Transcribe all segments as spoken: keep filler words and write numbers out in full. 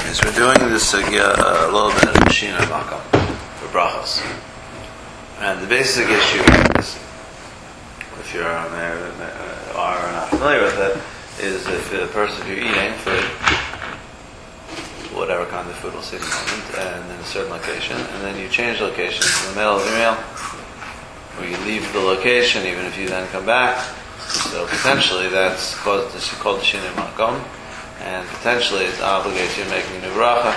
So we're doing this sugya uh, a little bit of Shina Makam for brachos, and the basic issue is, if you're on there uh, are not familiar with it, is if a person you're eating food, whatever kind of food we'll see in a moment, and in a certain location, and then you change location in the middle of your meal, or you leave the location even if you then come back. So potentially that's called the Shina Makam. And potentially it obligates you to making a new bracha.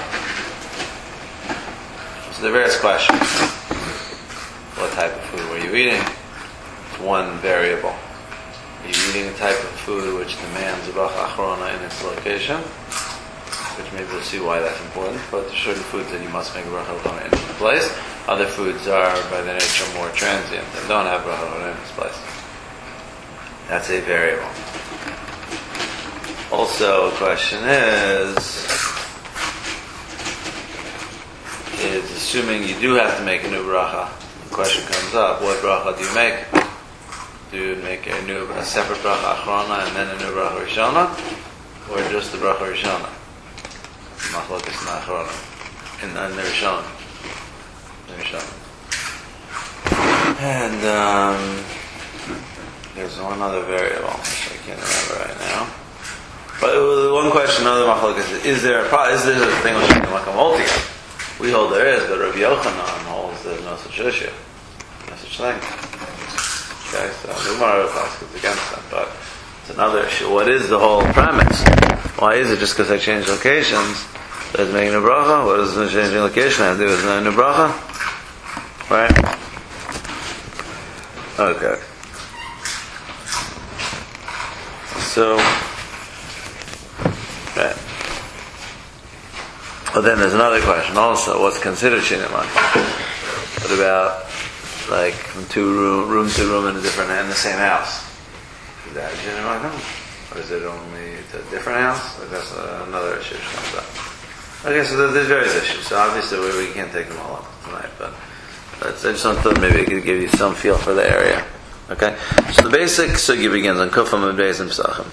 So there are various questions. What type of food were you eating? It's one variable. Are you eating a type of food which demands a bracha achrona in its location? Which maybe we'll see why that's important. But there are certain foods that you must make a bracha achrona in its place. Other foods are, by their nature, more transient and don't have bracha achrona in its place. That's a variable. Also, the question is, is assuming you do have to make a new bracha, the question comes up, what bracha do you make? Do you make a new, a separate bracha achrona and then a new bracha rishona? Or just the bracha rishona? Machlokes in the achrona. In, in the rishona. The rishona. And, um, there's one other variable, which I can't remember right now. But one question, another machlokes is: Is there a problem? Is there a thing which can make a multi? We hold there is, but Rabbi Yochanan holds there's no such issue, no such thing. Okay, so the Gemara is against them, but it's another issue. What is the whole premise? Why is it just because I change locations? Does it make a bracha? What does the changing location have to do with a bracha? Right? Okay. So. Right. Well, then there's another question also. What's considered Shina Makam? What about, like, from two room, room to room in a different, in the same house? Is that Shina Makam? Or is it only to a different house? Like that's uh, another issue that comes up. Okay, so there's various issues. So obviously we, we can't take them all up tonight, but that's, I just thought maybe it could give you some feel for the area. Okay? So the basic sugi begins on Kufam and Beis and Pesachim.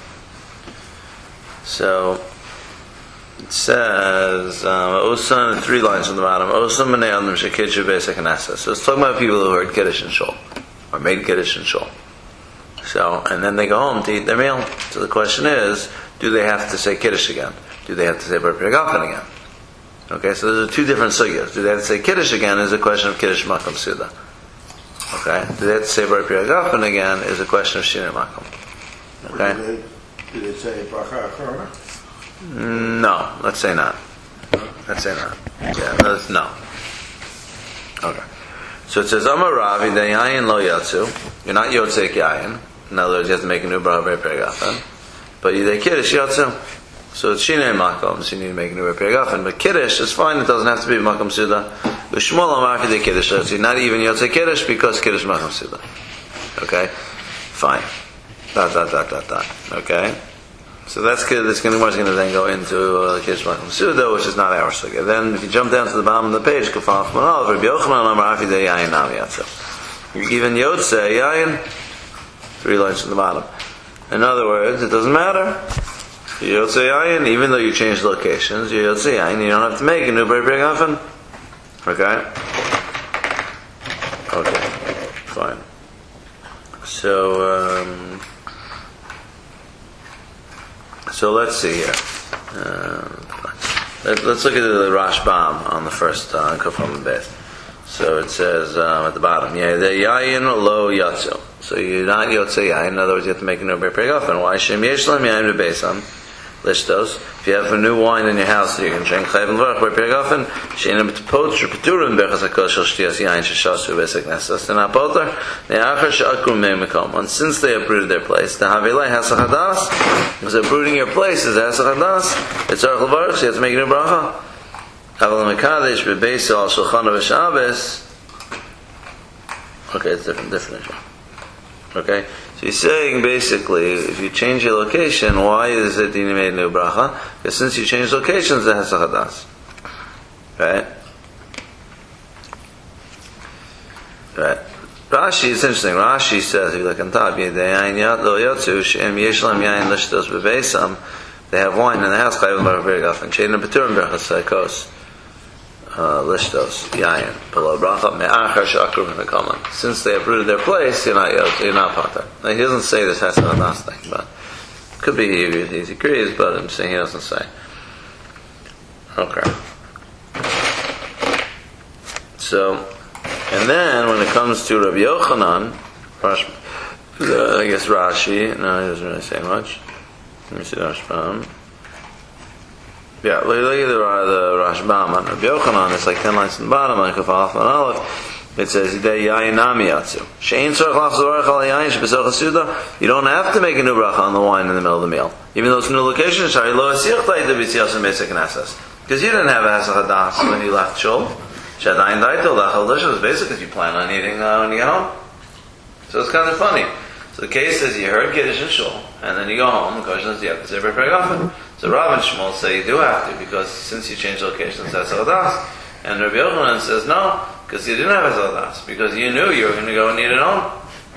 So it says, Osan, um, three lines from the bottom. Osan B'nei Adam Shekidju Beis HaKnesses. So it's talking about people who heard Kiddush and Shul, or made Kiddush and Shul. So, and then they go home to eat their meal. So the question is, do they have to say Kiddush again? Do they have to say Bar Pirgafen again? Okay, so those are two different sugyas. Do they have to say Kiddush again is a question of Kiddush Makam Suda. Okay, do they have to say Bar Pirgafen again is a question of Shina Makam. Okay? Did it say bracha achrona? No, let's say not. Let's say not. Yeah, let's, no. Okay. So it says, Amar Rav, Yidei Yayin lo yatsu. You're not Yotzek Yayin. In other words, you have to make a new bracha Pirgafen. But Yidei Kiddush yatsu. So it's Shinei Makom, so you need to make a new Pirgafen. But Kiddush is fine, it doesn't have to be Makom Suda. U'shmol Amar Yidei Kiddush. So you're not even Yotzek Kiddush because Kiddush Makom Suda. Okay? Fine. Dot, dot, dot, dot, dot. Okay? So that's good. This going to then go into uh, Kiddush Makom Suda, which is not our sugya. Then, if you jump down to the bottom of the page, Kufal Chmanal, Rabbi Yochanan Amar Afi De Yayin Nam Yatsa. Even Yotze Yayin, three lines from the bottom. In other words, it doesn't matter. Yotze Yayin, even though you change locations, Yotze Yayin, you don't have to make a new Bar Pirgafen. Okay? Okay. Fine. So, um, So let's see here. Uh, let, let's look at the Rashbam on the first uh, Kufam base. So it says um, at the bottom, yeah, the Yayin lo yatsu. So you're not Yotze Yayin. In other words, you have to make a new Bar Pirgafen. Why? Shem yeshlam Yayin bebeisam lishtos. If you have a new wine in your house, you can drink chayv and varach Bar Pirgafen. She'enim b'tpoter b'turim berachas hakol shel shtiyas yayin sheshasu Beis HaKnesses. They're not poter. Ne'achar she'akru me'mekom. And since they have brewed their place, the havilei hasach hadas, because they're brewing your place is hasach hadas. It's arach l'varach. So you have to make a new bracha. Havel mekadesh bebeisa al shulchan v'shabbos. Okay, it's different, different issue. Okay, so he's saying basically, if you change your location, why is it that you made a new bracha? Because since you change locations, it has a hadas. Right? Right. Rashi, it's interesting. Rashi says, if you look on top, Yedayin lo yotzu, she'em yesh lam yayin lishtos bebeisam, they have wine in the house, chayvim b'rach and shein b'turim b'rachas kos, lishtos, yayin, below bracha, me'achar shakru v'nekaman. Since they uprooted their place, you're not, you're not pater. Now, he doesn't say this has to be a thing, but could be he, he agrees, but I'm saying he doesn't say. Okay. So, and then when it comes to Rabbi Yochanan, Rash, uh, I guess Rashi, no, he doesn't really say much. Let me see the Rashbam. Yeah, look, look at the, the Rashbam on Rabbi Yochanan, it's like ten lines in the bottom, like a Alpha and Aleph. It says, Yidei yayin nami yatsu. She'ein tzorach lachzor al yayin shebesoch hasuda. You don't have to make a new bracha on the wine in the middle of the meal. Even though it's a new location, shari lo asich taita b'tzias and basic knesses. Because you didn't have Hasach Hadas when you left Shul. Shadayin taita lachal lisha was basic because you plan on eating uh, when you get home. So it's kind of funny. So the case is, you heard Kiddush in Shul, and then you go home, the question is, you have to say very often. So Rav and Shmuel say you do have to, because since you changed locations, that's Hasach Hadas. And Rabbi Yochanan says no, because you didn't have Hasach Hadas, because you knew you were going to go and eat at home.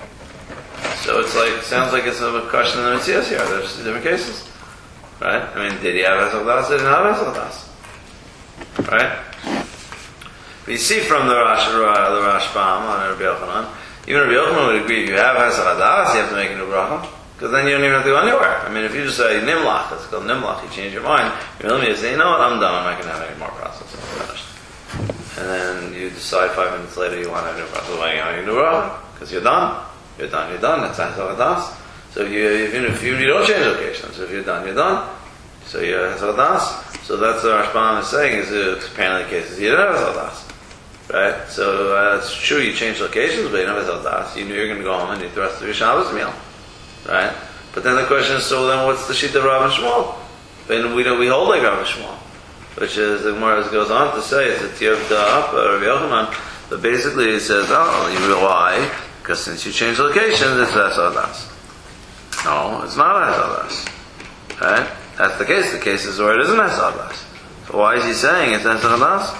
So it's like, it sounds like it's a question in the Metzias here. There's different cases. Right? I mean, did he have Hasach Hadas? Did he not have Hasach Hadas? Right? But you see from the Rash, the Rashbam on Rabbi Yochanan, even Rabbi Yochanan would agree, if you have Hasach Hadas, you have to make a new bracha. Because then you don't even have to go anywhere. I mean, if you just say Nimlach, it's called Nimlach, you change your mind, you're telling me to say, you know what, I'm done, I'm not going to have any more process. I'm finished. And then you decide five minutes later you want to have a new process. Why are you having a new bracha? Because you're done. You're done, you're done. That's Hasach Hadas. So if you, even if you, you don't change locations, if you're done, you're done. So you have Hasach Hadas. So that's what Rashbam is saying, is uh, apparently the case is you don't have Hasach Hadas. Right? So uh, it's true you change locations, but you don't have Hasach Hadas. You knew you're going to go home and eat the rest of your Shabbos meal. Right? But then the question is, so then what's the sheet of Rav and Shmuel? Then we, we hold like Rav and Shmuel. Which is, the Gemara goes on to say, it's a tier of the up, Rabbi Yochanan, but basically he says, oh, you know why? Because since you change locations, it's Hasach Hadas. No, it's not Hasach Hadas. Right? That's the case. The case is where it isn't Hasach Hadas. So why is he saying it's Hasach Hadas?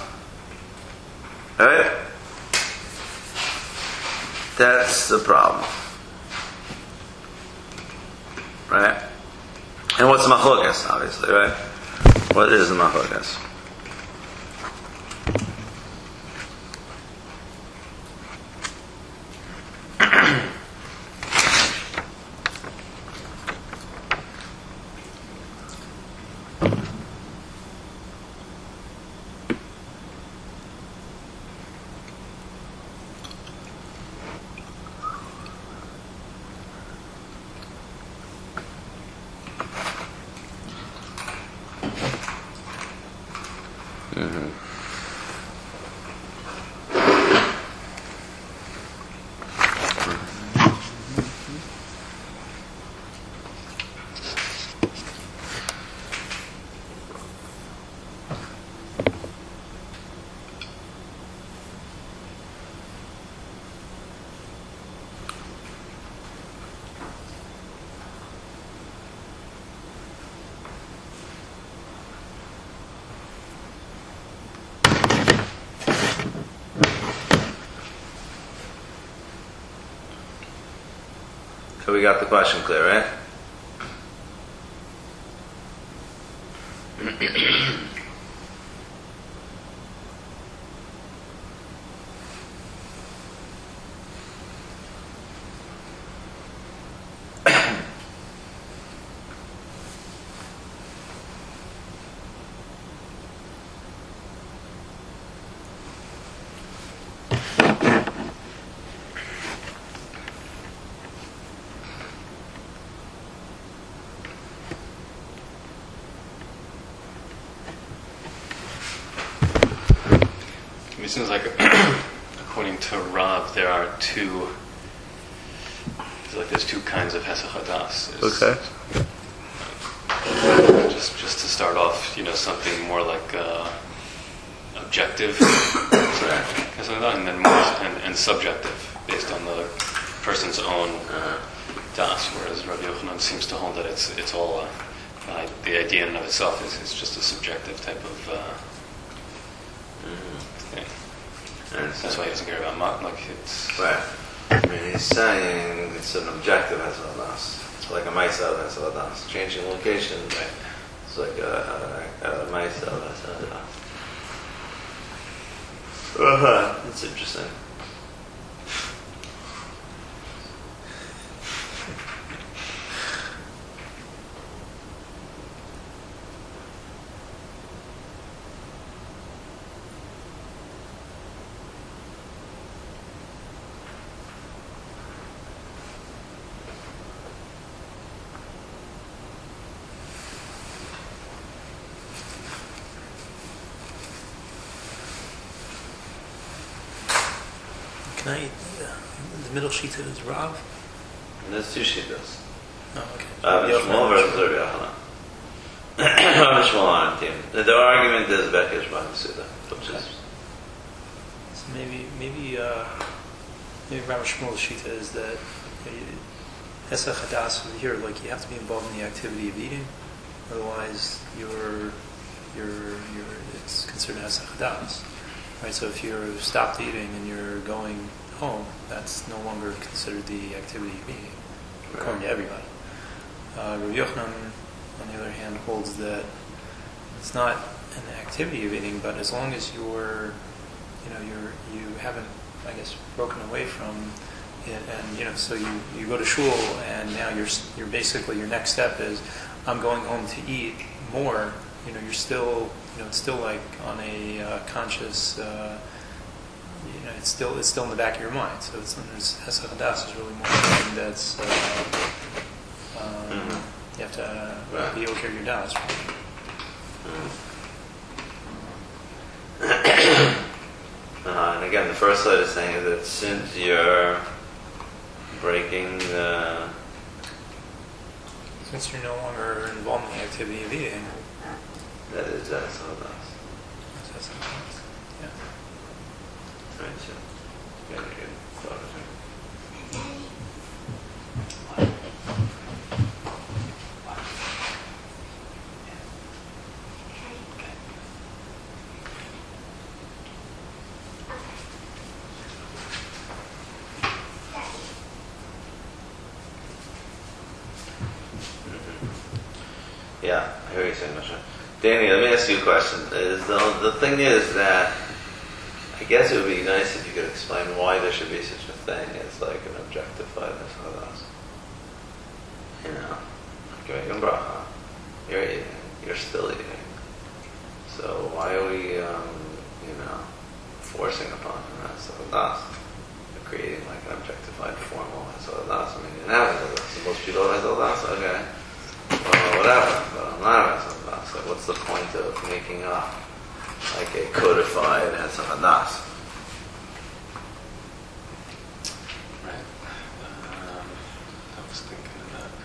Right? That's the problem. Right? And what's machlokas, obviously, right? What is the machlokas? So we got the question clear, right? It seems like, according to Rav, there are two. It's like there's two kinds of Hasach Hadas. Okay. Just, just to start off, you know, something more like uh, objective, Hasach Hadas, and then more and, and subjective, based on the person's own uh, das. Whereas Rabbi Yochanan seems to hold that it's it's all uh, uh, the idea in and of itself is is just a subjective type of. Uh, thing. That's why he doesn't care about much. Like it's right. I mean, he's saying it's an objective Hasach Hadas. It's like a Maisa of Hasach Hadas, changing location. Right. It's like a, a, a mice of a Uh-huh. That's interesting. Can I, uh, the middle sheet is Rav? And there's two shittas. Oh, okay. Rav Shmuel versus Rabbi Yochanan. Rav Shmuel aren't team. The, the argument is Bekesh B'Hasuda, which is So maybe, maybe, uh, maybe Rav Shmuel's shita is that Hesach Hadas here, like you have to be involved in the activity of eating, otherwise you're, you're, you're, it's considered Hesach Hadas. Right, so if you're stopped eating and you're going home, that's no longer considered the activity of eating, according to everybody. Uh, Rabbi Yochanan, on the other hand, holds that it's not an activity of eating, but as long as you're, you know, you're you haven't, I guess, broken away from it, and you know, so you, you go to shul, and now you're you're basically your next step is, I'm going home to eat more. You know, you're still, you know, it's still like on a uh, conscious, uh, you know, it's still it's still in the back of your mind. So it's Hesach Hadas is really more something that's uh, um, mm-hmm. you have to uh, right. be okay with your das. Mm-hmm. uh, and again, the first side is saying that since you're breaking the, since you're no longer involved in the activity of eating. That is Hesach Hadas. That's Hesach Hadas. Yeah. Right, so very good thought of it. Mm-hmm. Yeah, I hear what you're saying, Moshe. Danny, let me ask you a question. Is the, the thing is that I guess it would be nice if you could explain why there should be such a thing as like an objectified Hesach Hadas. You know, you're making bracha, you're eating, you're still eating. So why are we, um, you know, forcing upon an Hesach Hadas? Creating like an objectified formal Hesach Hadas. I mean, you have Hesach Hadas. Most people have Hesach Hadas, okay. Well, whatever, but I'm not Hesach Hadas. So what's the point of making up like a codified Hesach Hadas? Right. Um, I was thinking of that.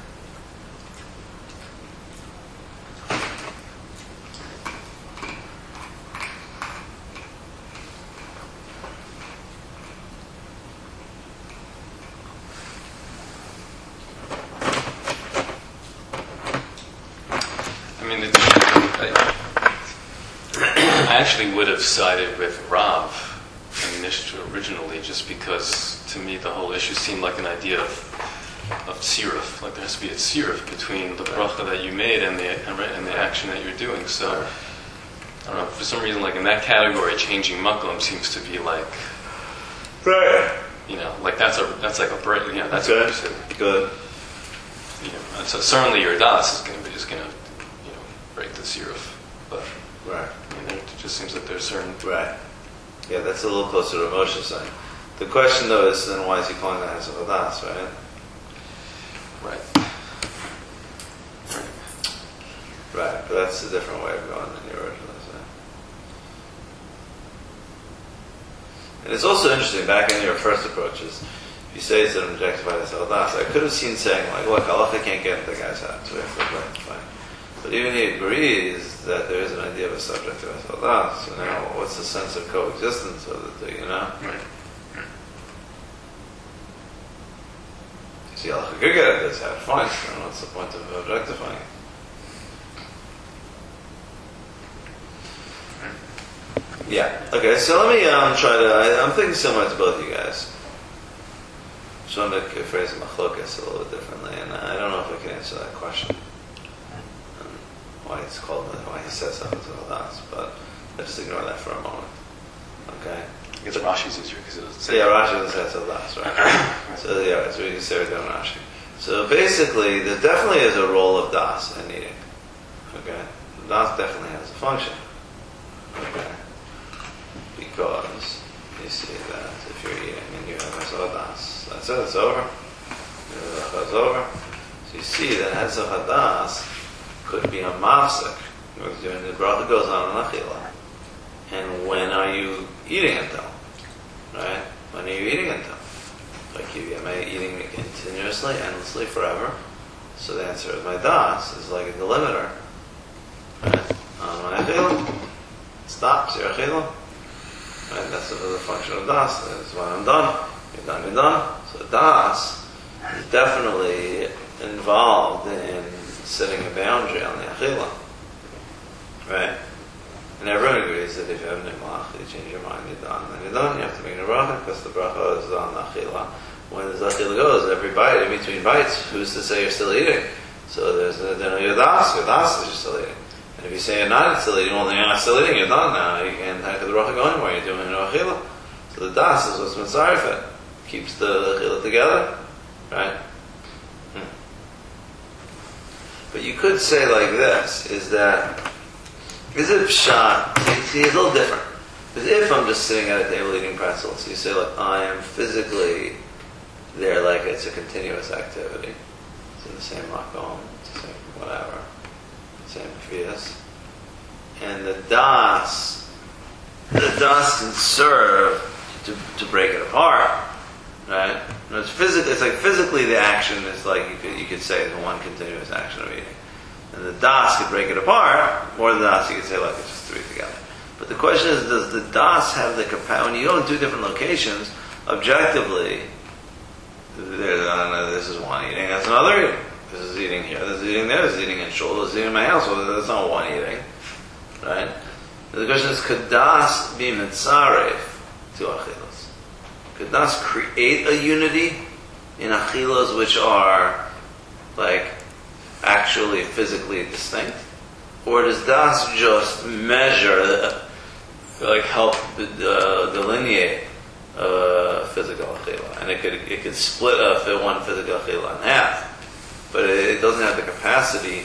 I mean, it's, I, I actually would have sided with Rav initially, originally, just because to me the whole issue seemed like an idea of of siruf. Like there has to be a siruf between the bracha that you made and the and the action that you're doing. So I don't know, for some reason, like in that category, changing makom seems to be like, Right. you know, like that's a that's like a break. You know, that's Good. a Good. You know, so certainly your das is going to be just going to you know break the siruf, but. Right. I mean, it just seems that there's certain... Right. Yeah, that's a little closer to Moshe's side. The question, though, is then why is he calling that Hesach Hadas, right? Right. Right. Right, but that's a different way of going than the original, isn't it? And it's also interesting, back in your first approaches, if you say it's an objectified Hesach Hadas, I could have seen saying, like, look, halacha can't get into the guy's head, so we have to objectify. But even he agrees that there is an idea of a subject of Hesach Hadas. You know, what's the sense of coexistence of the two, you know? Right. See, halacha could get at this head, fine. So what's the point of objectifying it? Yeah. Okay, so let me um, try to... I, I'm thinking similar to both of you guys. Just want to phrase machlokas a little bit differently, and I don't know if I can answer that question. why it's called, why he says so, das, but let's just ignore that for a moment. Okay? I guess Rashi's easier because it doesn't So say. yeah, Rashi doesn't say so das, right? So yeah, right, so we can say we're doing Rashi. So basically, there definitely is a role of das in eating. Okay? Das definitely has a function. Okay? Because you see that if you're eating and you have Hezach das, that's it, it's over. It's over. So you see that Hezach das could be a mafsek. Because doing the bracha goes on in achila. And when are you eating it though? Right? When are you eating it though? Like, you, am I eating it continuously, endlessly, forever? So the answer is my das is like a delimiter. Right? On my achila, it stops your achila. Right? That's the, the function of das. That's when I'm done. You're done, you're done. So das is definitely involved in setting a boundary on the achila. Right? And everyone agrees that if you have nimlach, you change your mind, you're done, then you're done. You have to make a bracha because the bracha is on the achila. When the achila goes, every bite, in between bites, who's to say you're still eating? So there's a, then your das, your das is you're still eating. And if you say you're not still eating, well then you're not still eating, you're done now. You can't have the bracha go anywhere, you're doing no achila. So the das is what's mitzaref it. Keeps the achila together. Right? Hmm. But you could say like this, is that is it pshat? See, it's a little different. Because if I'm just sitting at a table eating pretzels, you say like, I am physically there like it's a continuous activity. It's in the same makom, it's the same whatever, same kvias. And the das, the das can serve to, to break it apart, right? And it's physically, it's like physically the action is like, you could, you could say it's one continuous action of eating. And the das could break it apart, or the das you could say like it's just three together. But the question is, does the das have the capacity? When you go in two different locations, objectively, there, I don't know, this is one eating, that's another eating. This is eating here, this is eating there, this is eating in shul, this is eating in my house. Well, that's not one eating, right? The question is, could das be mitzaref to achilas? Could das create a unity in achilas which are like actually physically distinct? Or does das just measure, like help uh, delineate uh, physical achila? And it could it could split a one physical achila in half, but it, it doesn't have the capacity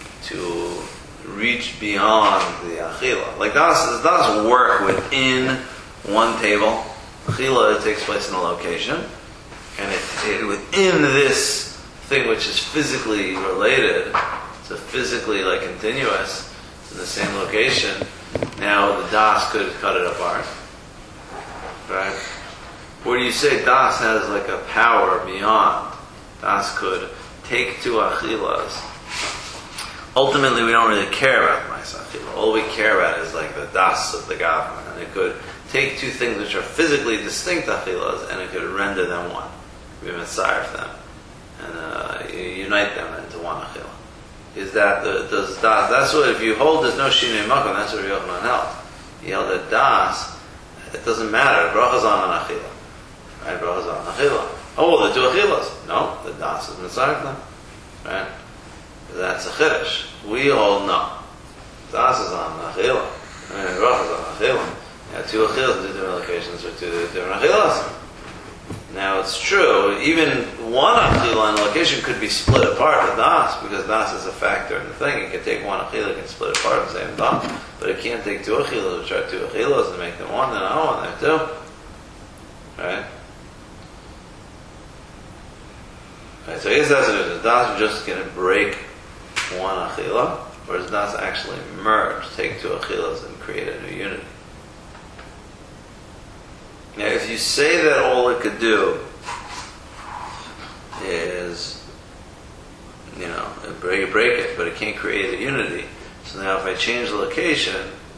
to reach beyond the achila. Like das, das work within one table. Achila takes place in a location, and it, it within this thing which is physically related, so physically like continuous, in the same location, now the das could cut it apart. Right? Or do you say das has like a power beyond? Das could take two achilas. Ultimately, we don't really care about ma'aseh achila. All we care about is like the das of the government, and it could take two things which are physically distinct achilas, and it could render them one. We mitzaref them and uh, unite them into one achila. Is that the does das? That's what if you hold there's no shinei makom. That's what Yochanan held. He held that das. It doesn't matter. Brachas on an achila. Right? Brachas on an achila. Oh, well, the two achilas. No, the das is mitzaref them. Right? That's a chiddush. We all know. Das is on an achila. And brachas on an achila. Yeah, two achilas, two different locations, or two different achilas. Now it's true, even one achila in a location could be split apart with das, because das is a factor in the thing. It can take one achila, it can split apart at the same time, but it can't take two achilas, which are two achilas, and make them one, then I want there too. Right? Right, so I guess that's what it is. Is das just going to break one achila, or does das actually merge, take two achilas and create a new unity? Now, if you say that all it could do is, you know, break, break it, but it can't create a unity. So now if I change the location,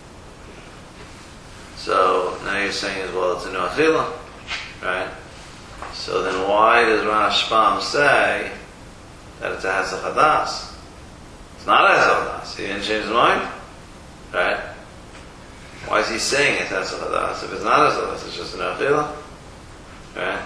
so now you're saying as well it's a no achila, right? So then why does Rashbam say that it's a hezach hadas? It's not a hezach hadas. He didn't change his mind, right? Why is he saying it's hezach hadas? If it's not hezach hadas, it's just an achila, right?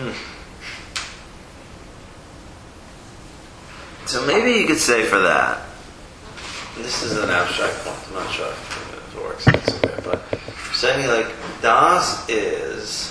So maybe you could say for that, this is an abstract point, I'm not sure if it works, it's okay, but saying like, Das is,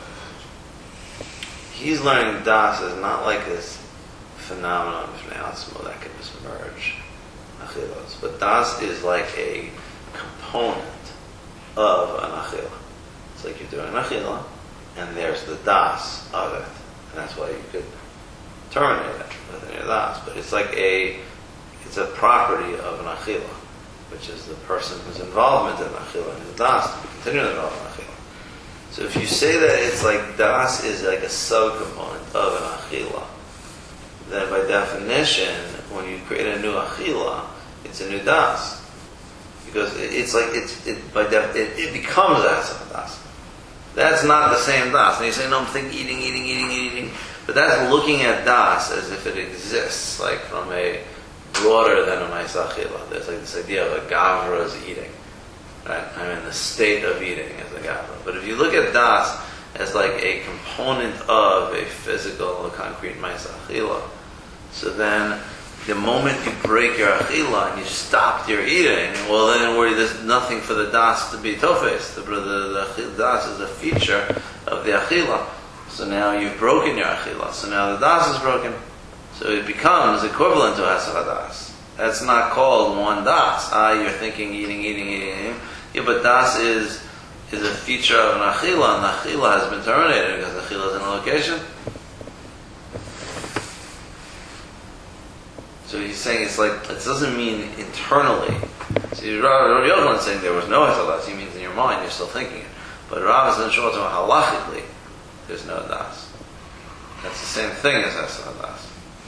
he's learning Das is not like this phenomenon that can just merge achilas, but Das is like a component of an achila. It's like you're doing an achila, and there's the Das of it, and that's why you could terminate it within your Das. But it's like a, it's a property of an achila, which is the person whose involvement in achila and his Das to continue to involve in achila. So if you say that it's like Das is like a subcomponent of an achila, then by definition, when you create a new achila, it's a new Das. Because it, it's like, it's, it, by def, it, it becomes a Hesach Das. That's not the same Das. And you say, no, I'm thinking eating, eating, eating, eating. But that's looking at Das as if it exists, like from a broader than a Ma'aseh Achila. There's like this idea of a Gavra is eating. Right? I'm in the state of eating as a Gavra. But if you look at Das as like a component of a physical, a concrete Ma'aseh Achila, so then the moment you break your Achila and you stopped your eating, well then where there's nothing for the Das to be tofes. The, the, the Das is a feature of the Achila. So now you've broken your Achila. So now the Das is broken. So it becomes equivalent to Hesach Das. That's not called one Das. Ah, you're thinking, eating, eating, eating, eating. Yeah, but Das is is a feature of an Achila, and the Achila has been terminated because the Achila is in a location. So he's saying it's like, it doesn't mean internally. See, Rav Yochanan is saying there was no Hesach Das. He means in your mind, you're still thinking it. But Rav is not sure halachically, there's no Das. That's the same thing as Hesach Das.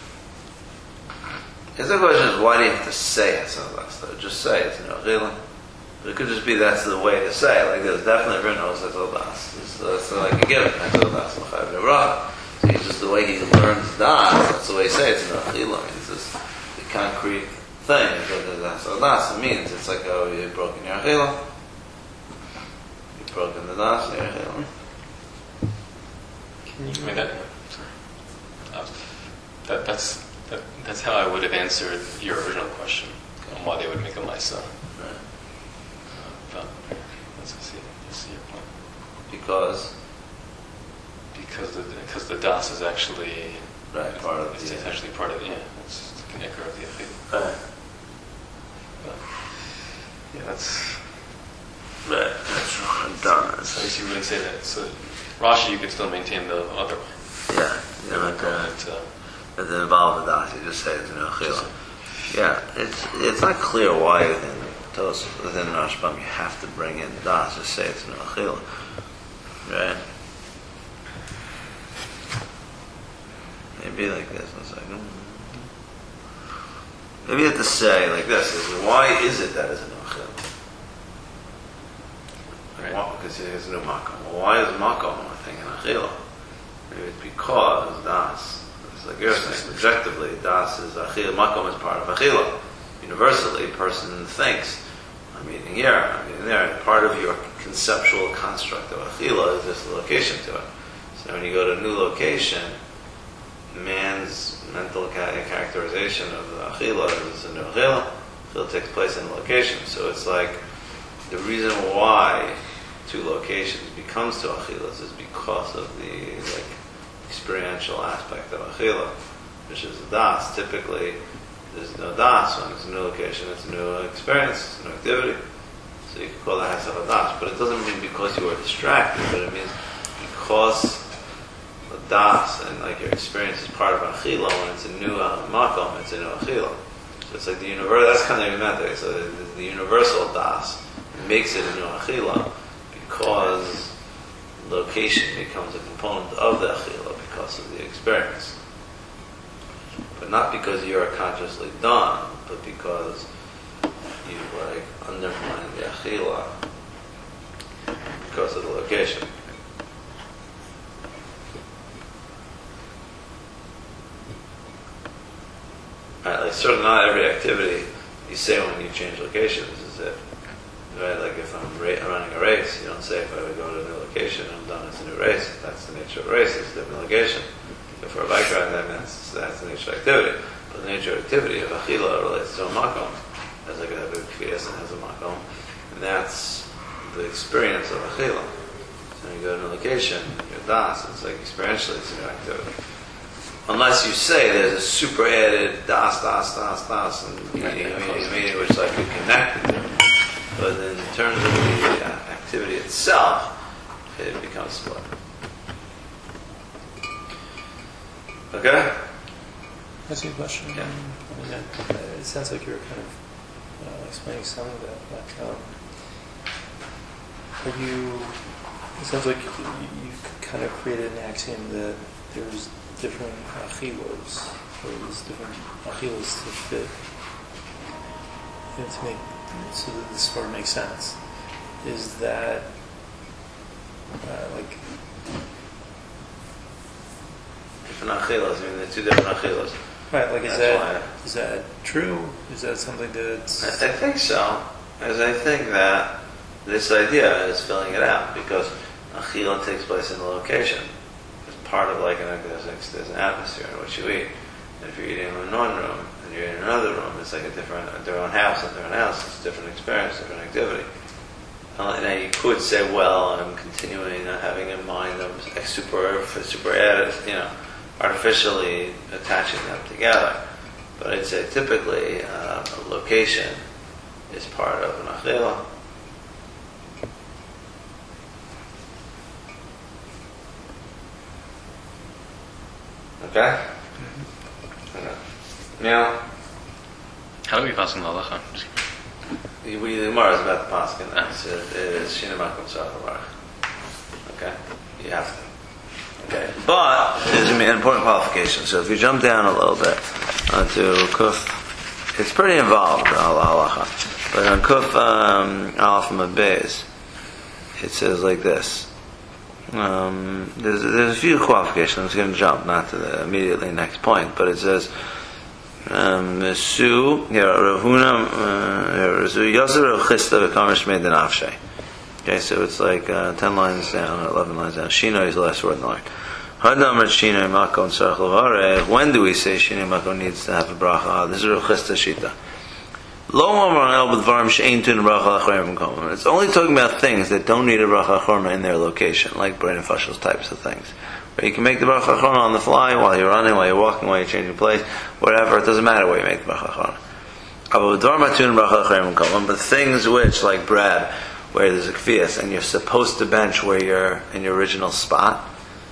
His other question is, why do you have to say Hesach Das? So just say it's no Achila. But it could just be that's the way to say it. Like there's definitely written no Hesach Das. So it's like a given. Hesach Das l'chayav lebracha. So it's just the way he learns Das. That's the way he says it's no Achila. I mean, it's this the concrete thing. But the Hesach Das, it means it's like, oh, you've broken your Achila. You've broken the Das, your Achila. Can you? I mean that. Uh, that that's. That, that's how I would have answered your original question on why they would make a Ma'aseh. Right. Uh, but let's see, let's see your point. Because because the because the Das is actually right part of it's the actually part of yeah it's, it's an ikar of the Achila. right. But, yeah, that's Right. That's wrong. Done. so I guess you really say that. So Rashi, you could still maintain the other way. Yeah. Yeah. Like that. It, uh, It doesn't involve the Das. You just say it's no Achila. Yeah. It's it's not clear why within Tos within Rashbam you have to bring in Das. Just say it's no Achila. Right. Maybe like this. One second. Maybe you have to say like this: is why is it that it's no Achila? Right. Why? Because it's no Makom. Well, why is Makom a thing in Achila? Maybe it's because Das. Like you're saying, objectively, Das is Achila. Makom is part of Achila. Universally, a person thinks, I'm eating here, I'm eating there. And part of your conceptual construct of Achila is this location to it. So when you go to a new location, man's mental ca- characterization of the Achila is a new Achila. Achila takes place in a location. So it's like the reason why two locations becomes two Achilas is because of the like experiential aspect of Achila, which is the Das. Typically, there's no Das. When it's a new location, it's a new experience, it's a new activity. So you can call that Hesach Das. But it doesn't mean because you are distracted, but it means because the Das and like your experience is part of Achila. When it's a new uh, Makom, it's a new Achila. So it's like the universal, that's kind of romantic. So the, the universal Das makes it a new Achila because location becomes a component of the Achila because of the experience. But not because you are consciously done, but because you like undermine the Achila because of the location. Right, like certainly not every activity you say when you change locations is it. Right, like if I'm ra- running a race, you don't say if I would go to a new location. location, I'm done, it's a new race. That's the nature of race, it's a different location. So for a bike ride, that means that's the nature of activity. But the nature of activity of achila relates to a makom, as like a kfiyas and has a makom, and that's the experience of achila. So you go to a location, you're das, it's like experientially it's a new activity. Unless you say there's a super added das, das, das, das, and meaning, meaning, meaning, which like you connected to. But in terms of the uh, activity itself, it becomes split. Okay? Can I ask you a question? Yeah. I mean, uh, it sounds like you were kind of uh, explaining some of that, but um, are you? It sounds like you, you kind of created an axiom that there's different achilos, or there's different achilos to fit, you know, to make so that this sort of makes sense. Is that uh, like? Different achilas, I mean, they're two different achilas. Right, like is That's that why- is that true? Is that something that's I, I think so, as I think that this idea is filling it out, because achila takes place in the location. It's part of like an there's, there's an atmosphere in which you eat. And if you're eating in one room and you're in another room, it's like a different, their own house and their own house. It's a different experience, different activity. Uh, now you could say, well, I'm continuing uh, having in mind them like super, super added, you know, artificially attaching them together. But I'd say typically uh, a location is part of an achila. Okay? Okay. Now, How do we pass on the halacha? Just- we, the Gemara is about the paskin. It's, it is Shinamakum Sarchavarach. Okay? You have to. Okay. But there's an important qualification. So if you jump down a little bit onto Kuf, it's pretty involved, al halacha. But on Kuf um, Aleph Mad Beis, it says like this. Um, there's, there's a few qualifications. I'm just going to jump, not to the immediately next point, but it says, Su, here, Ravuna, Yosef Chista v'kamer shmei denafshe. Okay, so it's like uh, ten lines down, eleven lines down. Shino is the last word in the line. Hadam et Shino makon tzarich levarech. When do we say Shino makon needs to have a bracha? This is Rav Chista Shita. Lo amar el b'dvarim she'ein tun bracha achreim v'komim. It's only talking about things that don't need a bracha achrona in their location, like brain and fashels types of things. Where you can make the bracha achrona on the fly, while you're running, while you're walking, while you're changing place, whatever. It doesn't matter where you make the bracha achrona. But things which, like bread, where there's a kfiyas, and you're supposed to bench where you're in your original spot,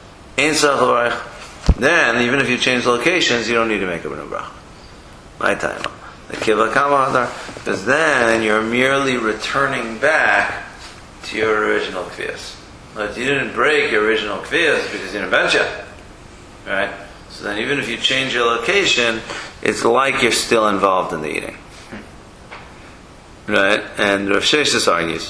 then, even if you change locations, you don't need to make a new bracha. My time. Because then you're merely returning back to your original kfiyas. But you didn't break your original kfiyas because you didn't bench it. Right? So then even if you change your location, it's like you're still involved in the eating. Right? And Rav Sheshes argues.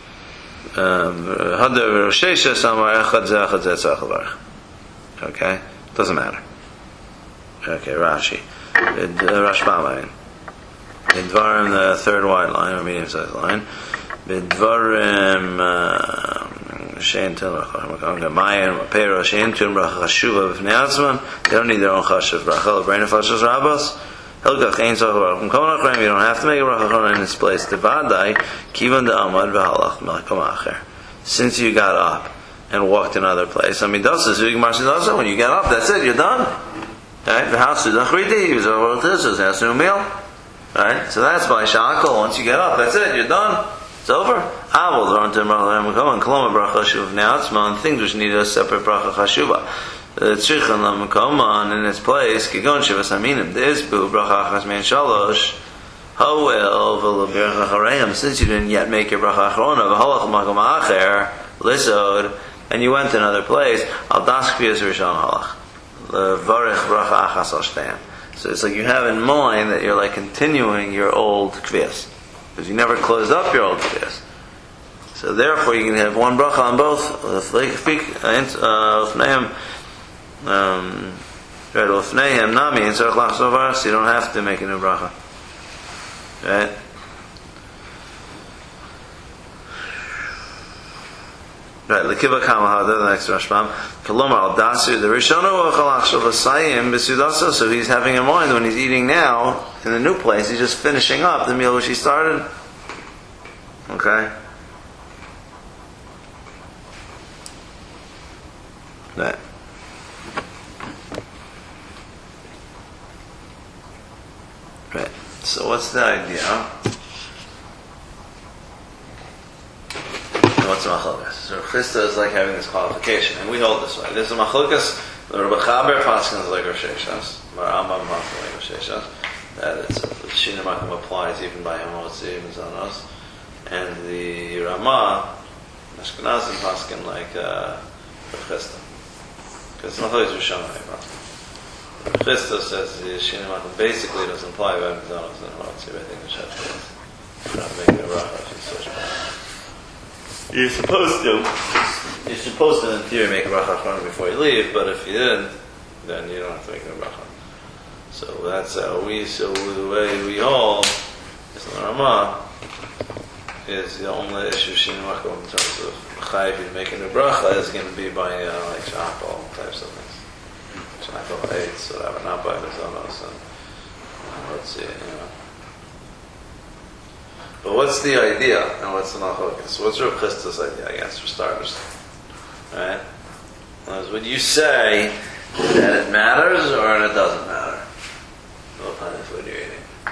Okay? Doesn't matter. Okay, Rashi. Rashbam. Bidvarim, the third wide line, or medium sized line. Bidvarim, Shein Tun Bracha, Mayan, Pero, Shein Tun Bracha, Chashuva, B'fnei Atzman. They don't need their own Chashuv Bracha. The brain of Chashuv Rabbos. Hilgach, Ein Tzach Baruch. Mkom Nachrem, you don't have to make a Bracha Chona in its place. Devadai, Kivan Da'amad, V'halach, Melkom Acher. Since you got up and walked another place, I mean, Dasa, Zugim Marsidasa, when you get up, that's it, you're done. Right? The house is Achriti, he was over this, it's an afternoon meal. Right? So that's by Shakal. Once you get up, that's it, you're done. It's over. Avol, they're on to Mracham, and Koloma Bracha Shuv Neatzma, and things which need a separate Bracha Chashuva. The Tzrichan Lamakoma, in its place, Kigon Shivas Aminim, this Bu Bracha Chasmein Shalosh, Howel, V'lo Hareim, since you didn't yet make your Bracha Achrona, V'halach Makom Acher, Lisod, and you went to another place, Al Das Kfiyas Rishon Halach. Varech Bracha Achas Al Shteim. So it's like you have in mind that you're like continuing your old kvias, because you never closed up your old kvias. So therefore you can have one bracha on both. So you don't have to make a new bracha. Right? Right, Lekiva Kamahada, the next Rashbam. Kalomar al Dasu, the Rishono Achalach Shavasayim Bisudasa, so he's having in mind when he's eating now in the new place, he's just finishing up the meal which he started. Okay? Right. Right. So what's the idea? What's a machlokas? So Chisda is like having this qualification, and we hold this way. There's a machlokas. The Rebbe Chaber Paskin is like Rosh Hashas, Rambam Paskin like Rosh Hashas. That it's Shina Makom applies even by Hamotzi and Zanos, and the Ramah Ashkenazim Paskin like uh, Chisda, because machlokas Rishon Paskin. Chisda says the Shina Makom basically doesn't apply by Zanos and Hamotzi. I think the Shach is not making a bracha if it's such bad. You're supposed to. You're supposed to, in theory, make a bracha achrona before you leave. But if you didn't, then you don't have to make a bracha. So that's how we. So the way we all is the Ramah is the only issue Shina Makom in terms of chayiv making a bracha is going to be by uh, like shachal types of things, shachal eights, whatever, not by the zonos and uh, let's see, you know. But what's the idea and what's the machlokas? What's Rav Chisda's idea, I guess, for starters? Right? Would you say that it matters or it doesn't matter? What kind of food you're eating?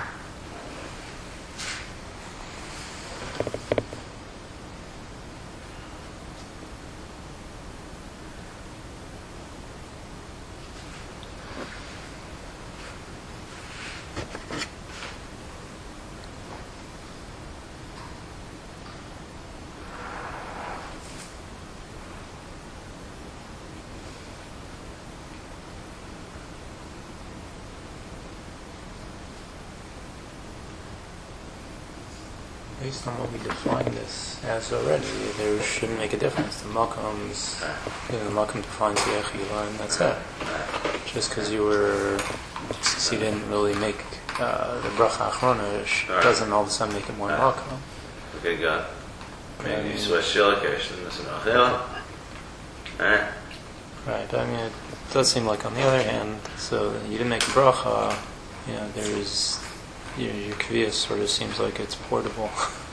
Based on what we defined this as already, there shouldn't make a difference. The makam's, you know, the makam defines the echila, and that's it. Just because you were, just you didn't really make uh, the bracha achrona, doesn't all of a sudden make it more makam. Okay, good. Maybe you switch the location. This is echila. Right. Right. I mean, it does seem like on the other hand, so you didn't make a bracha. You know, there's. Your, your kvias sort of seems like it's portable.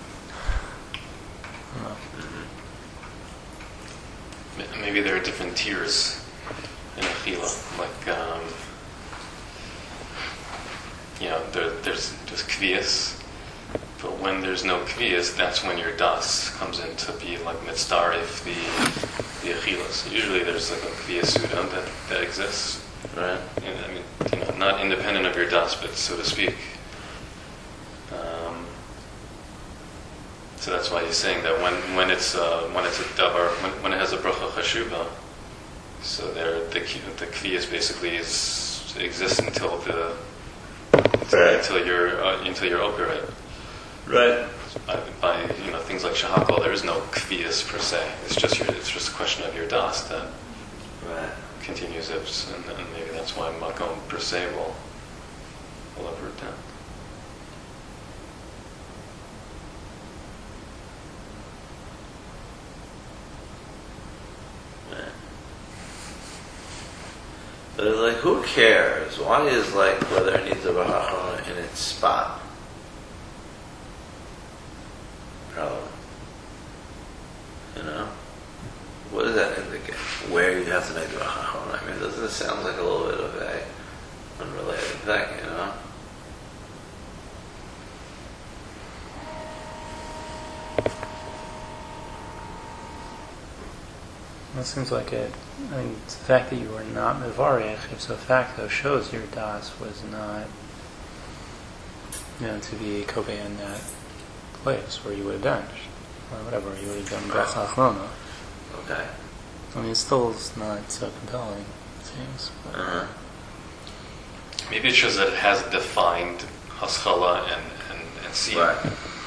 uh. Maybe there are different tiers in achila. Like, um, you know, there, there's there's kvias, but when there's no kvias, that's when your das comes in to be like mitzdarif the the achila. So usually there's like a kvias suda that that exists, right? And, I mean, you know, not independent of your das, but so to speak. Um, so that's why he's saying that when, when it's uh, when it's a davar, when, when it has a bracha chashuva, so there the the kviyas basically is exists until the right. until you're uh, until you're over it. Right. By, by you know things like shahakal, there is no kviyas per se. It's just your, it's just a question of your das that right. continues it, and, and maybe that's why makom per se will will uproot that. But it's like, who cares? Why is like whether it needs a bracha achrona in its spot relevant? You know, what does that indicate? Where you have to make the bracha achrona? I mean, doesn't it sound like a little bit of a unrelated thing? You know. It seems like it. I mean, the fact that you were not mevarech, ipso facto, shows your das was not, you know, to be kobe in that place where you would have done, or whatever you would have done bracha achrona. Okay. I mean, it still is not so compelling, it seems. Uh-huh. Maybe it shows that it has defined haskala and and and siyum. Right.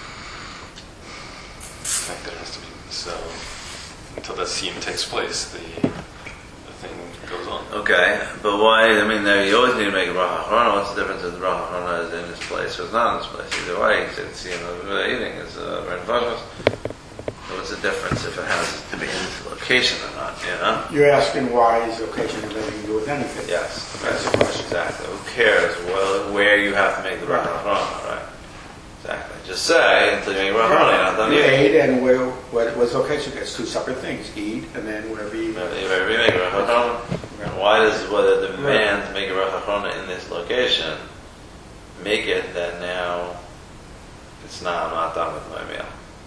In fact, there has to be so. Until that siyum takes place, the, the thing goes on. Okay, but why? I mean, there you always need to make a bracha achrona. What's the difference if the bracha achrona is in this place or it's not in this place? Either way, you said siyum of eating is uh, very nefashos. What's the the difference if it has to be in this location or not, you know? You're asking why is location have anything to do with anything? Yes, That's the question. exactly. Who cares well, where you have to make the bracha achrona, right? Exactly. Just say until you make bracha achrona, you're not done You yet. ate and where, what was location? It's two separate things. Eat and then wherever you. If you make bracha achrona, why does what the demand to make a bracha achrona in this location make it that now it's not, I'm not done with my meal?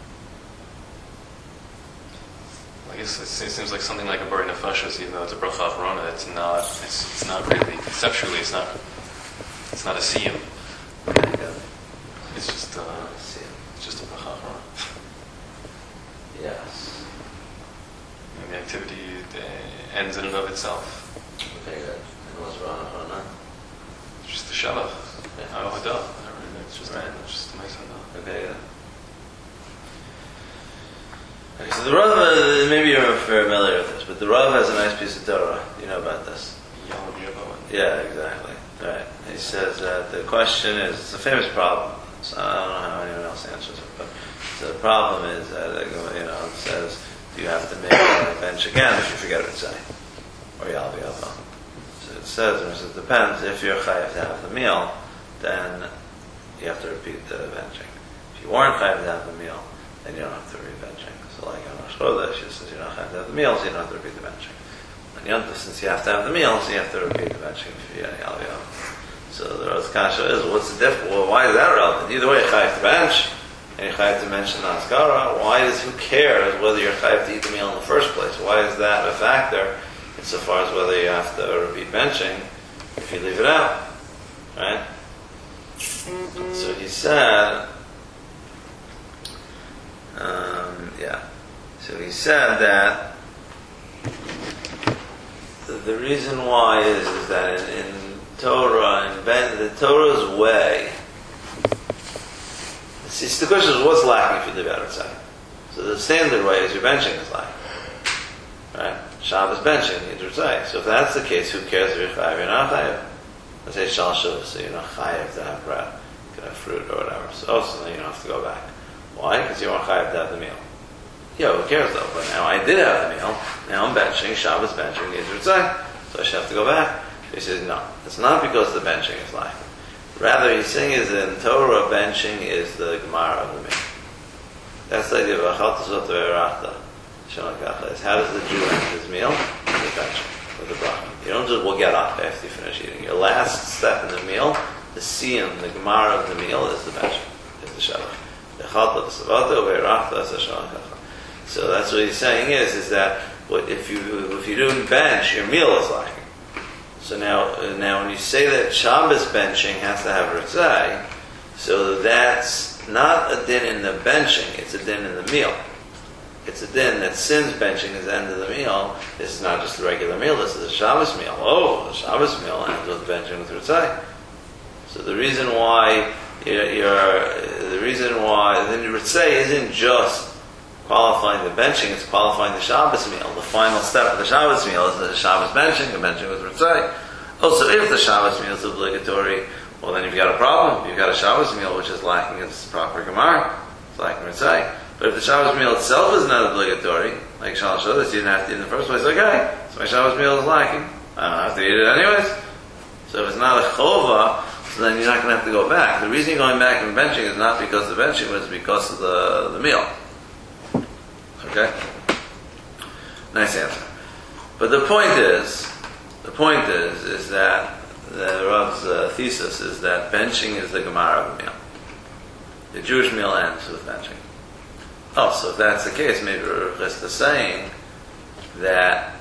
I guess it se- seems like something like a Bari Nefashos, even though it's a bracha achrona, it's not. It's, it's not really conceptually. It's not. It's not a siyum. It's just. Uh, it's just a bracha achrona. Yes. And the activity uh, ends in and of itself. Okay, good. And what's bracha achrona? It's just a shalach. Yeah. Oh, hadah. It's just. Right. It's just a nice hadah. Okay, good. Okay, so the Rav, uh, maybe you're familiar with this, but the Rav has a nice piece of Torah. You know about this? Yom Yavo. Yeah, exactly. Right. He says that the question is, it's a famous problem. So I don't know how anyone else answers it, but so the problem is that, you know, it says, do you have to make a bench again if you forget it, say? Or Yal Yavo. So it says, it depends, if you're chayav to have the meal, then you have to repeat the benching. If you weren't chayav to have the meal, then you don't have to repeat benching. So like on Rosh Chodesh, it says you're not chayav to have the meal, so you don't have to repeat the benching. On Yom Tov, since you have to have the meal, so you have to repeat the benching if you get Yal Yavo. So the Rosh Kasha is, what's the difference? Well, why is that relevant? Either way, you're chayav to bench, and you're chayav to mention the Haskara. Why is, who cares whether you're chayav to eat the meal in the first place? Why is that a factor insofar as whether you have to repeat benching if you leave it out? Right? So he said, um, yeah. So he said that the, the reason why is, is that in, in Torah, in ben, the Torah's way, see, the question is what's lacking if you live outside? So the standard way is your benching is lacking. Right? Shabbos benching, you say. So if that's the case, who cares if you're chayav? You're not chayav. Let's say shal shuv, so you're not chayav to have bread. You can have fruit or whatever. So, oh, so then you don't have to go back. Why? Because you weren't chayav to have the meal. Yeah, who cares though? But now I did have the meal. Now I'm benching. Shabbos benching needs to say. So I should have to go back. He says, no. It's not because the benching is lacking. Rather, he's saying is in Torah, benching is the Gemara of the meal. That's the idea of Achal Tazot Ve'erachta. Is how does the Jew end his meal? With the benching, with the bracha. You don't just, well, get up after you finish eating. Your last step in the meal, the siyum, the Gemara of the meal, is the benching, is the Shabbat. So that's what he's saying is, is that what, if you if you don't bench, your meal is lacking. So now, now when you say that Shabbos benching has to have ritzai, so that's not a din in the benching, it's a din in the meal. It's a din that since benching is the end of the meal, this is not just a regular meal, this is a Shabbos meal. Oh, the Shabbos meal ends with benching with ritzai. So the reason why you're, you're the reason why then ritzai isn't just qualifying the benching, it's qualifying the Shabbos meal. The final step of the Shabbos meal is the Shabbos benching, the benching with ritzai. Also, if the Shabbos meal is obligatory, well then you've got a problem. You've got a Shabbos meal which is lacking its proper Gemara. It's lacking ritzai. But if the Shabbos meal itself is not obligatory, like Shal Shodas, you didn't have to eat in the first place, okay, so my Shabbos meal is lacking. I don't have to eat it anyways. So if it's not a chova, so then you're not going to have to go back. The reason you're going back and benching is not because of the benching, but it's because of the, the meal. Okay? Nice answer. But the point is, the point is, is that the Rav's uh, thesis is that benching is the Gemara of the meal. The Jewish meal ends with benching. Oh, so if that's the case, maybe Rav Chisda is saying that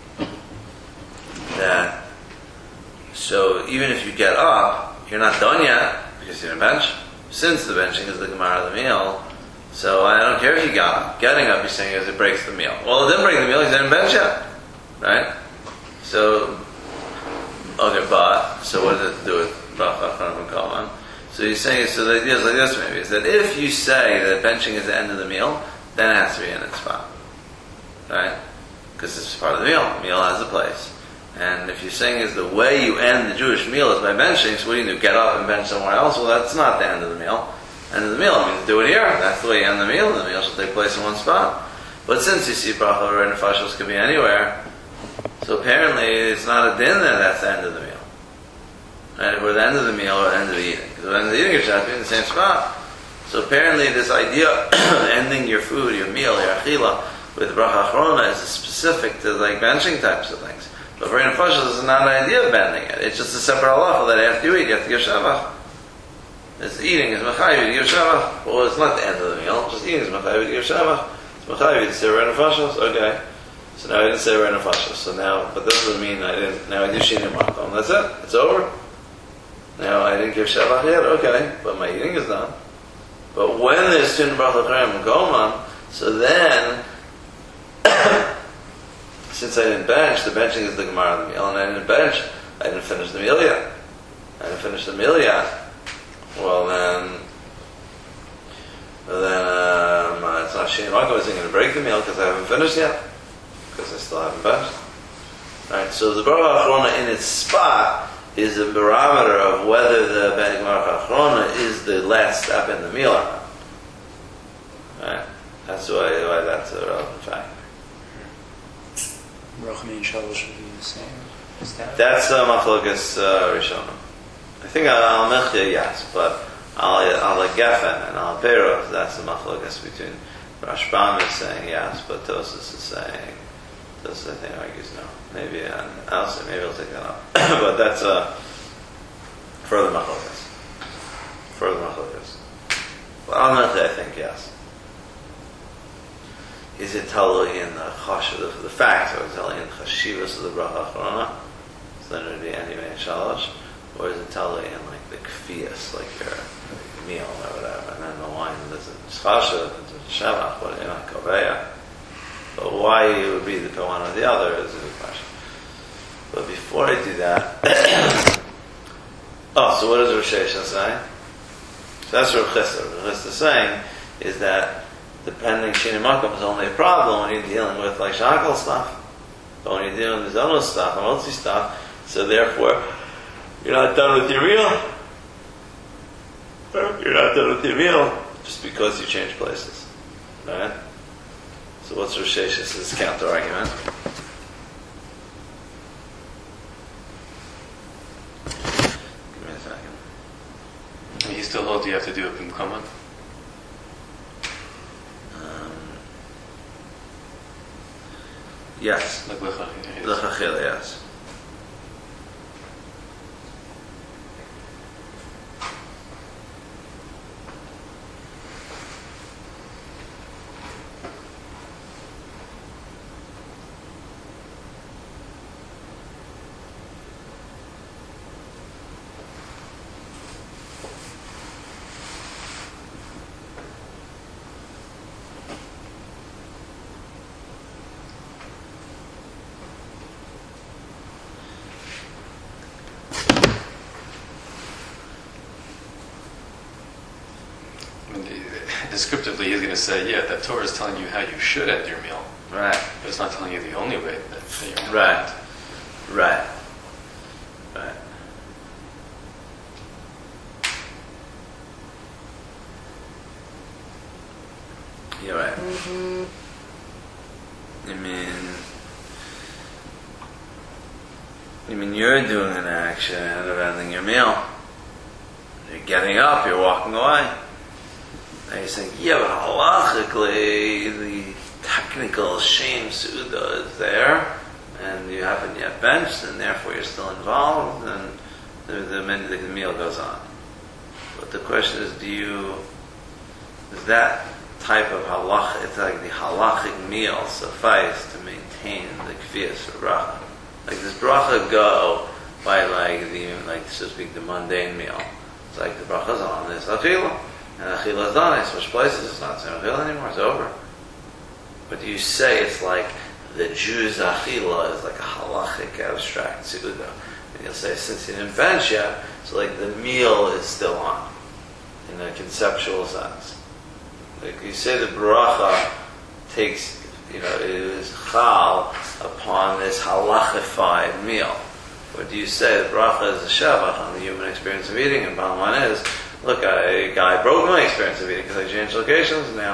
that so even if you get up, you're not done yet because you're in a bench. Since the benching is the Gemara of the meal, so I don't care if you got up. Getting up, you're saying, is it breaks the meal. Well, it didn't break the meal, he's in bench yet. Right? So, okay, but, so what does it do with Bracha Achrona Kalman? So he's saying, so the idea is like this maybe, is that if you say that benching is the end of the meal, then it has to be in its spot. Right? Because it's part of the meal. The meal has a place. And if you're saying is the way you end the Jewish meal is by benching, so what do you do? Get up and bench somewhere else? Well, that's not the end of the meal. End of the meal, I mean, do it here. That's the way you end the meal. The meal should take place in one spot. But since you see bracha or nefashos could be anywhere, so apparently it's not a din that that's the end of the meal. Right? Or the end of the meal or the end of the eating. Because the end of the eating is just in the same spot. So apparently this idea of ending your food, your meal, your achila, with bracha achrona is specific to like benching types of things. But for nefashos, it's not an idea of bending it. It's just a separate halacha that after you eat, you have to give shavach. It's eating is mechayiv to give shavach. Well, it's not the end of the meal. Just eating is mechayiv to give shavach. It's mechayiv to say we're nefashos. Okay. So now I didn't say we're nefashos. So now, but that doesn't mean I didn't. Now I do shini makom. That's it. It's over. Now I didn't give shavach yet. Okay, but my eating is done. But when there's tin bracha achrayim goman, so then. Since I didn't bench, the benching is the gemara of the meal, and I didn't bench, I didn't finish the meal yet. I didn't finish the meal yet. Well then, well then um, uh, it's not sheni makom. I wasn't going to break the meal because I haven't finished yet, because I still haven't benched. Right. So the bracha achrona in its spot is a barometer of whether the bracha achrona is the last step in the meal or not. Right. That's why, why that's a relevant fact. Rachmi and Shalosh should be the same. Is that? That's uh, Machlokas uh, Rishona. I think Al Mechya, yes, but Al Geffen and Al Perov, that's the Machlokas between Rashbam is saying yes, but Tosis is saying, Tosis I think argues no. Maybe, uh, I'll say, maybe I'll take that up. But that's uh, further Machlokas. Further Machlokas. But Al Mechya, I think yes. Is it talui in the chash, the, the fact, or is it talui in chashivas of the bracha achrona? So then it would be anyway in shalosh, or is it talui in like the kfiyas, like your meal or whatever, and then the wine is it chashav, it's shavach, but you're not kaveya. But why it would be the one or the other is a good question. But before I do that, oh, so what does Rosh Hashanah say? So that's what Rav Chisda. Rav Chisda is saying is that the pending shini makom is only a problem when you're dealing with like shakal stuff. But when you're dealing with zono stuff and motzi stuff, so therefore you're not done with your meal. You're not done with your meal just because you change places. Right? So what's Rosh Hashanah's counter argument? Give me a second. And he still holds you have to do it b'mkoman? Yes. Like l'chachila. L'chachila, yes. Descriptively, he's going to say, yeah, that Torah is telling you how you should end your meal. Right. But it's not telling you the only way that, that you're Right. Right. Right. You're right. Mm-hmm. I mean, I mean, you're doing an action of ending your meal. You're getting up, you're walking away. And you're saying, yeah, but halachically, the technical shame suda is there, and you haven't yet benched, and therefore you're still involved, and the, the, the, the meal goes on. But the question is, do you, does that type of halach, it's like the halachic meal suffice to maintain the kfiyas or bracha? Like, does bracha go by like the, like so to speak, the mundane meal? It's like the bracha's on this achila, and achila is done. I switch places. It's not same achila anymore. It's over. But do you say it's like the Jew's achila is like a halachic abstract suda? And you'll say since you didn't bench yet, so like the meal is still on in a conceptual sense. Like you say the bracha takes, you know, it is chal upon this halachified meal. Or do you say the bracha is a shavach on the human experience of eating, and bottom line is, look, I, I broke my experience of eating because I changed locations, and now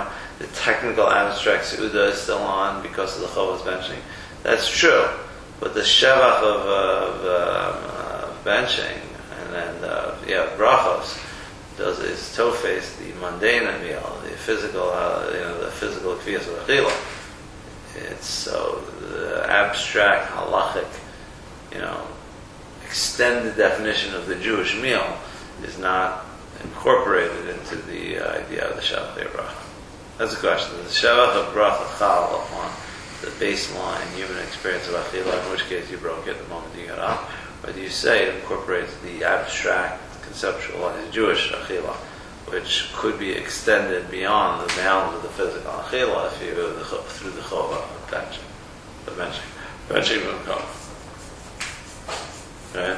the technical abstract Suda is still on because of the Chovas benching. That's true. But the Shevach of, of um, uh, benching, and then, uh, yeah, Brachos, does is Tofes, the mundane meal, the physical, uh, you know, the physical Kvias of Achila. It's so, the abstract, halachic, you know, extended definition of the Jewish meal is not incorporated into the uh, idea of the Shevach of Bracha. That's the question. The Shevach of Bracha chal upon the baseline human experience of Achila, in which case you broke it the moment you got up, or do you say it incorporates the abstract, conceptualized Jewish Achila, which could be extended beyond the bounds of the physical Achila if you go the, through the Chova of benching, the benching, benching of Chova. Right?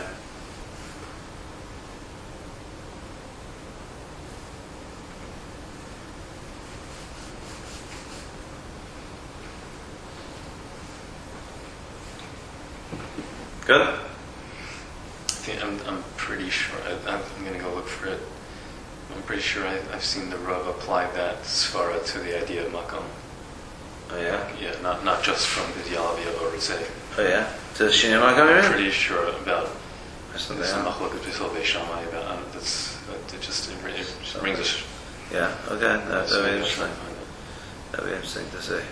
Good? I think I'm, I'm pretty sure, I, I'm going to go look for it. I'm pretty sure I, I've seen the Rav apply that svara to the idea of makom. Oh yeah? Yeah, not not just from his Yalavi of Oritzei. Oh yeah? To the Shinei Makom, you I'm mean? pretty sure about That's this something else. machlok of Yisrael Beishamai, about um, that's, that it just it, it brings us. Yeah, okay. That, that'd so be much interesting. to find out. That'd be interesting to see.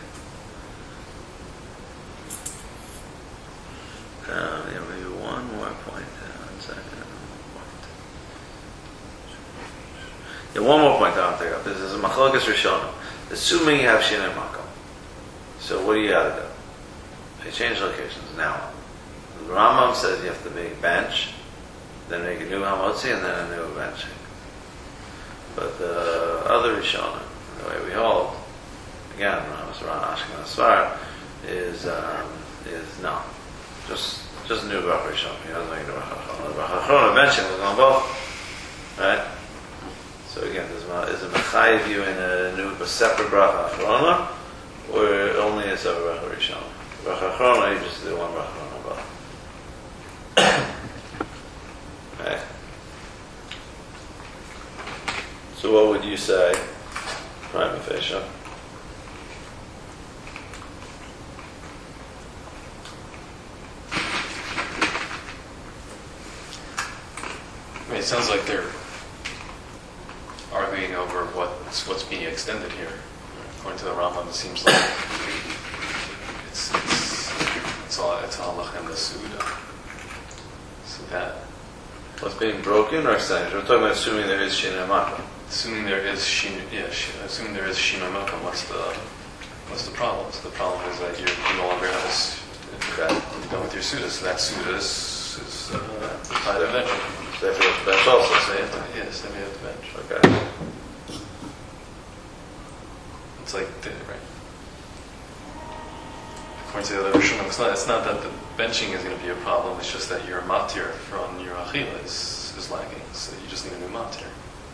Um, yeah, maybe one more point. Uh, one second. Yeah, one more point I want to take up. This is a machlokas rishonim. Assuming you have shinei makom. So what do you got to do? You change locations. Now, the Rambam says you have to make a bench, then make a new hamotzi, and then a new benching. But the other rishonim, the way we hold, again, Rambam's around Ashkenaz Sfar, is um, is no. Just just new bracha rishon. He doesn't make the bracha achron. The bracha achron benching was on both, right? So again, is it mechayiv you in a new, a separate bracha achrona, or only a separate bracha rishon? Bracha achrona, you just do one bracha achrona on both. Right. So what would you say, prima facie? I mean, it sounds like they're arguing over what's what's being extended here. According to the Rambam, it seems like it's it's it's all it's halach and the suda. So that, What's being broken or extended? We're talking about assuming there is shinei makom. assuming there is shin, yeah, sh- assuming there is shinoi makom, what's the what's the problem? So the problem is that you you no longer have this. Okay. You're done with your suda, so that suda is is uh, tied to bench. So if you have to bench also. So you have to, yes, then you have to bench. Okay. It's like, the, right. According to the other Rishonim, it's not, it's not that the benching is going to be a problem, it's just that your matir from your achila is, is lacking, so you just need a new matir.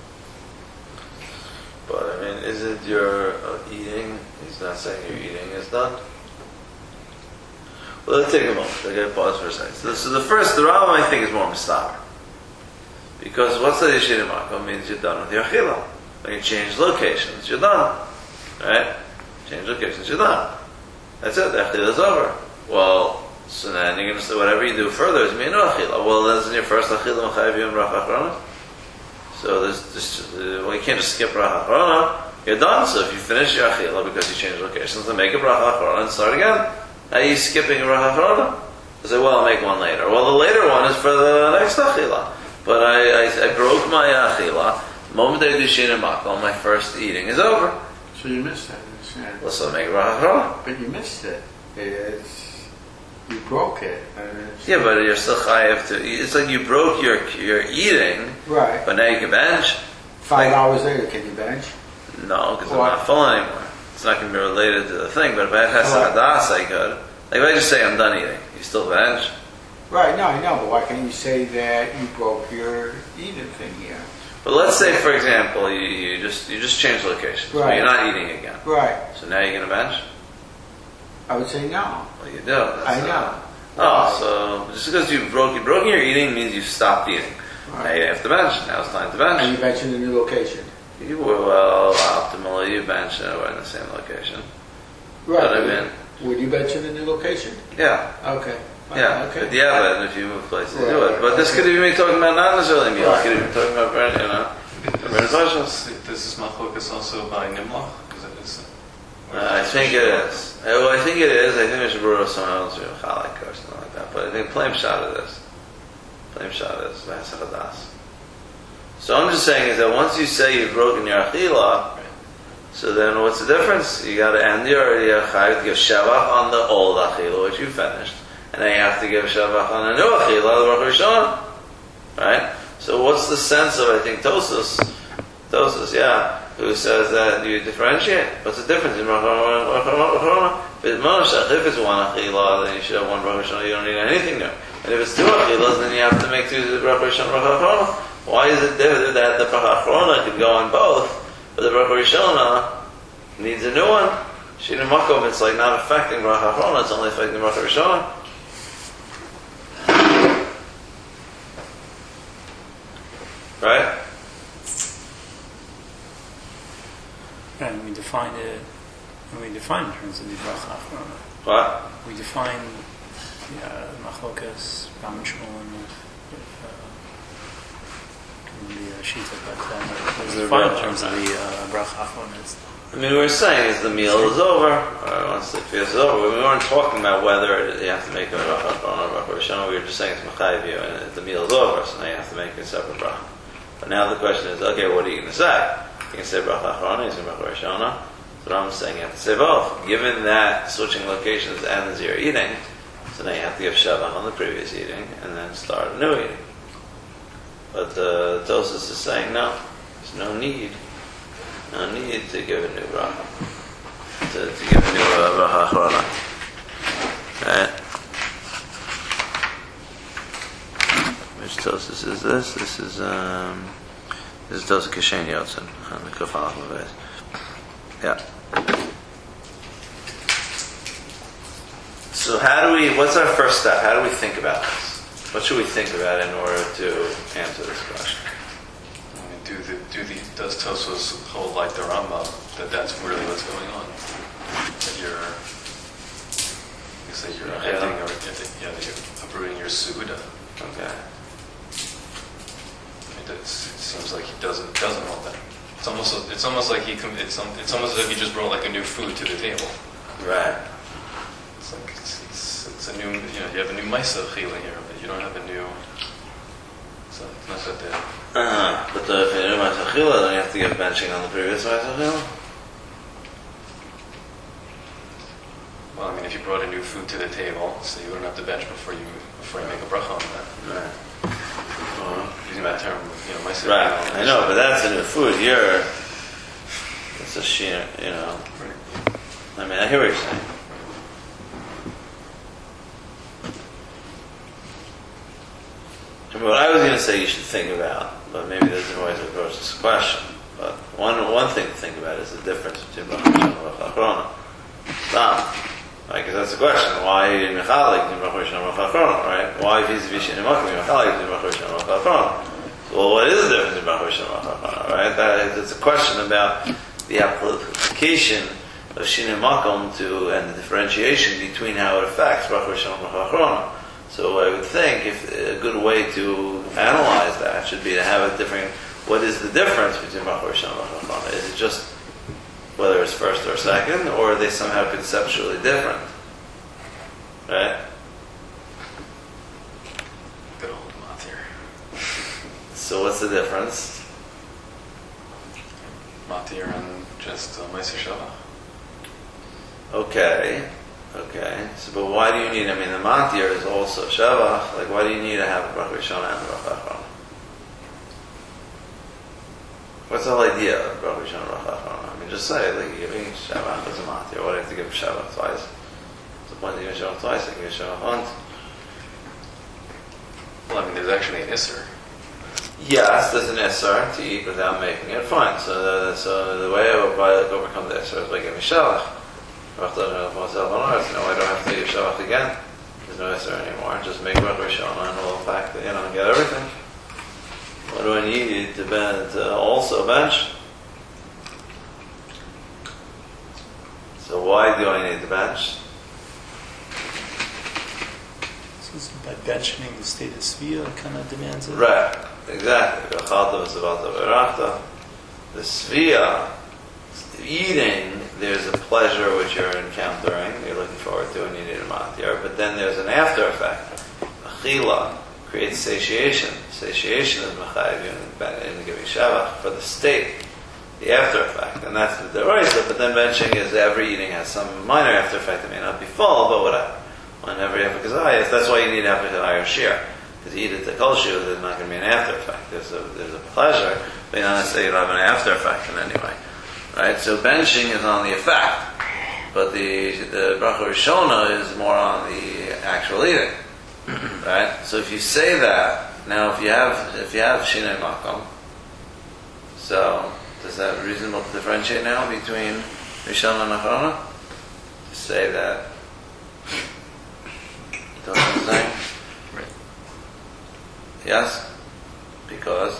But I mean, is it your uh, eating? He's not saying your eating is done. Well, let's take a moment. I gotta pause for a second. So, so the first, the Rambam I think is more mistaber. Because what's the Yeshinei Makom means you're done with your achila. When you change locations, you're done. Right? Change locations, you're done. That's it, the achila is over. Well, so then you're going to say whatever you do further is mean no achila. Well, doesn't your first achila mechayiv you in bracha achrona? So there's, there's uh, well, you can't just skip bracha achrona. You're done. So if you finish your achila because you change locations, then make a bracha achrona and start again. Are you skipping a bracha achrona? I say, well, I'll make one later. Well, the later one is for the next achila. But I, I, I broke my achila. The moment I do shinei makom, my first eating is over. So you missed it. Yeah. Well, so make a bracha achrona. But you missed it. It's, you broke it. And it's, Yeah, but you're still chayav to. It's like you broke your your eating, right. but now you can bench. Five like- hours later, can you bench? No, because I'm Why? not full anymore. It's not going to be related to the thing. But if I have Why? hadas, I could. Like if I just say I'm done eating, you still bench. Right, no, I know, but why can't you say that you broke your eating thing here? But let's say, for example, you, you just you just change locations. But Right. you're not eating again. Right. So now you're going to bench. I would say no. Well, you do. That's I uh, know. Oh, so just because you broke you broken your eating means you've stopped eating. Now Right. you have to bench. Now it's time to bench. And you mentioned a new location. You were well optimally. You bench and we're in the same location. Right. But I mean, Would you bench in a new location? yeah, Okay. yeah. Okay. But yeah, but if you move places, you do Right, it. But this okay. could even be talking about not necessarily meal. Right. It could even be talking about bread, you know. Bread This is machlokas also by Nimlach? Is it, is it, or Uh, I is it think it Shmuel? is. Uh, Well, I think it is. I think there's a brewer someone else or chalik or something like that. But I think plain shot it is. Plain shot is Vasachadas. So I'm just saying is that once you say you've broken your achila, so then what's the difference? You got to end your your chayav to give shavach on the old achila which you finished, and then you have to give shavach on the new achila, the Baruch Rishon, right? So what's the sense of I think Tosos, Tosos, yeah, who says that you differentiate? What's the difference in Baruch Rishon? If it's one achila, then you should have one Baruch Rishon. You don't need anything new. And if it's two achilas, then you have to make two Baruch Rishon, Baruch Achrona. Why is it different that the Baruch Achrona could go on both, but the Baruch Rishona needs a new one? Shin Makom, it's like not affecting Baruch Achrona, it's only affecting Baruch Rishona. Right? And we define it, and we define in terms of the bracha achrona. What? We define uh, machlokas, Ram and Shmuel, and if, uh, in the uh, shita, but uh, we The define in bracha terms of achrona. the uh, bracha achrona. It's- I mean, we were saying is the meal is over, or once the feast is over. We weren't talking about whether you have to make a Baruch Achrona or Baruch Rishona. We were just saying it's Machayev you, and the meal is over, so now you have to make a separate bracha. But now the question is, okay, what are you going to say? You can say Baruch Achrona, you can say Baruch Rishona. So I'm saying you have to say both. Given that switching locations ends your eating, so now you have to give Shavach on the previous eating, and then start a new eating. But uh, Tosis is saying, no, there's no need. No need to give a new bracha. To, to give a new uh, bracha achrona. Right? Which Tosis is this? This is um, this is Tosis Kishen Yotzen on the Kafal Maves. Yeah. So how do we? What's our first step? How do we think about this? What should we think about in order to answer this question? I mean, do the, do the, does Tosfos hold like the Rambam that that's really what's going on? That you're, you say you're Yeah. ending or yeah, that you're uprooting your suda. Okay. It, it seems like he doesn't doesn't hold that. It's almost it's almost like he com- it's um, it's almost as if he just brought like a new food to the table. Right. It's like it's, it's, it's a new you know you have a new Maisa Chila here, but you don't have a new. So it's not that the Uh, but uh, if you do Ma'asachila, then you have to give benching on the previous Ma'asachila? well, I mean, if you brought a new food to the table, so you wouldn't have to bench before you before you make a bracha on that. Right. Uh, Using that term, you know, Maisa. right, I know, but that's a new food. Here, it's a sheer, you know. I mean, I hear what you're saying. I mean, what I was going to say you should think about, but maybe there's different ways to approach this question. But one one thing to think about is the difference between Baruch Rishon and Baruch Achrona. Stop. Right, because that's the question. Why in Mechalik between Baruch Rishon and Baruch Achrona, right? Why vis-a-vis in Mechalik between Baruch Rishon and Baruch Achrona? Well, what is the difference between Baruch Rishon and Baruch Achrona, right? That is, it's a question about the application of Shinei Makom to, and the differentiation between how it affects Baruch Rishon and Baruch Achrona. So I would think if a good way to analyze that should be to have a different, what is the difference between Baruch Rishon and Baruch Achrona? Is it just whether it's first or second, or are they somehow conceptually different? Right? Good old Matir. So what's the difference? Matir and just uh, Maisa Shavach. Okay, okay. So, but why do you need? I mean, the matir is also shavach. Like, why do you need to have a Baruch Rishon and a Baruch Achrona? What's the whole idea of Baruch Rishon and Baruch Achrona? I mean, just say like you're giving shavach as a matir. Why do you have to give shavach twice? What's the point of giving shavach twice? You can give shavach once. Well, I mean, there's actually an Isser. Yes, there's an isser to eat without making it. Fine. So, the, so the way I would overcome the isser is by giving shavach. No, I don't have to give Shavach again. There's no Isser anymore. Just make Baruch Rishon and we'll back the, you know, get everything. What do I need to, ben, to also bench? why do I need to bench? So by benching the state of Svia, it kind of demands it. Right, exactly. The Svia, eating, there's a pleasure which you're encountering, you're looking forward to, and you need a matir, but then there's an after effect. Achila creates satiation. Satiation is mechayiv in the giving shavach for the state, the after effect, and that's the deraisa. But then benching is every eating has some minor after effect. It may not be full, but whatever. Whenever you have a kazayas, that's why you need after higher shear. Because you eat it to kol shiur, there's not going to be an after effect. There's a there's a pleasure, but you don't necessarily you don't have an after effect in any way. Right? So benching is on the effect, but the the bracha rishona is more on the actual eating. Right? So if you say that, now if you have if you have shinei makom, so is that reasonable to differentiate now between rishona and achrona? To say that. You know what I'm saying? Right. Yes? Because?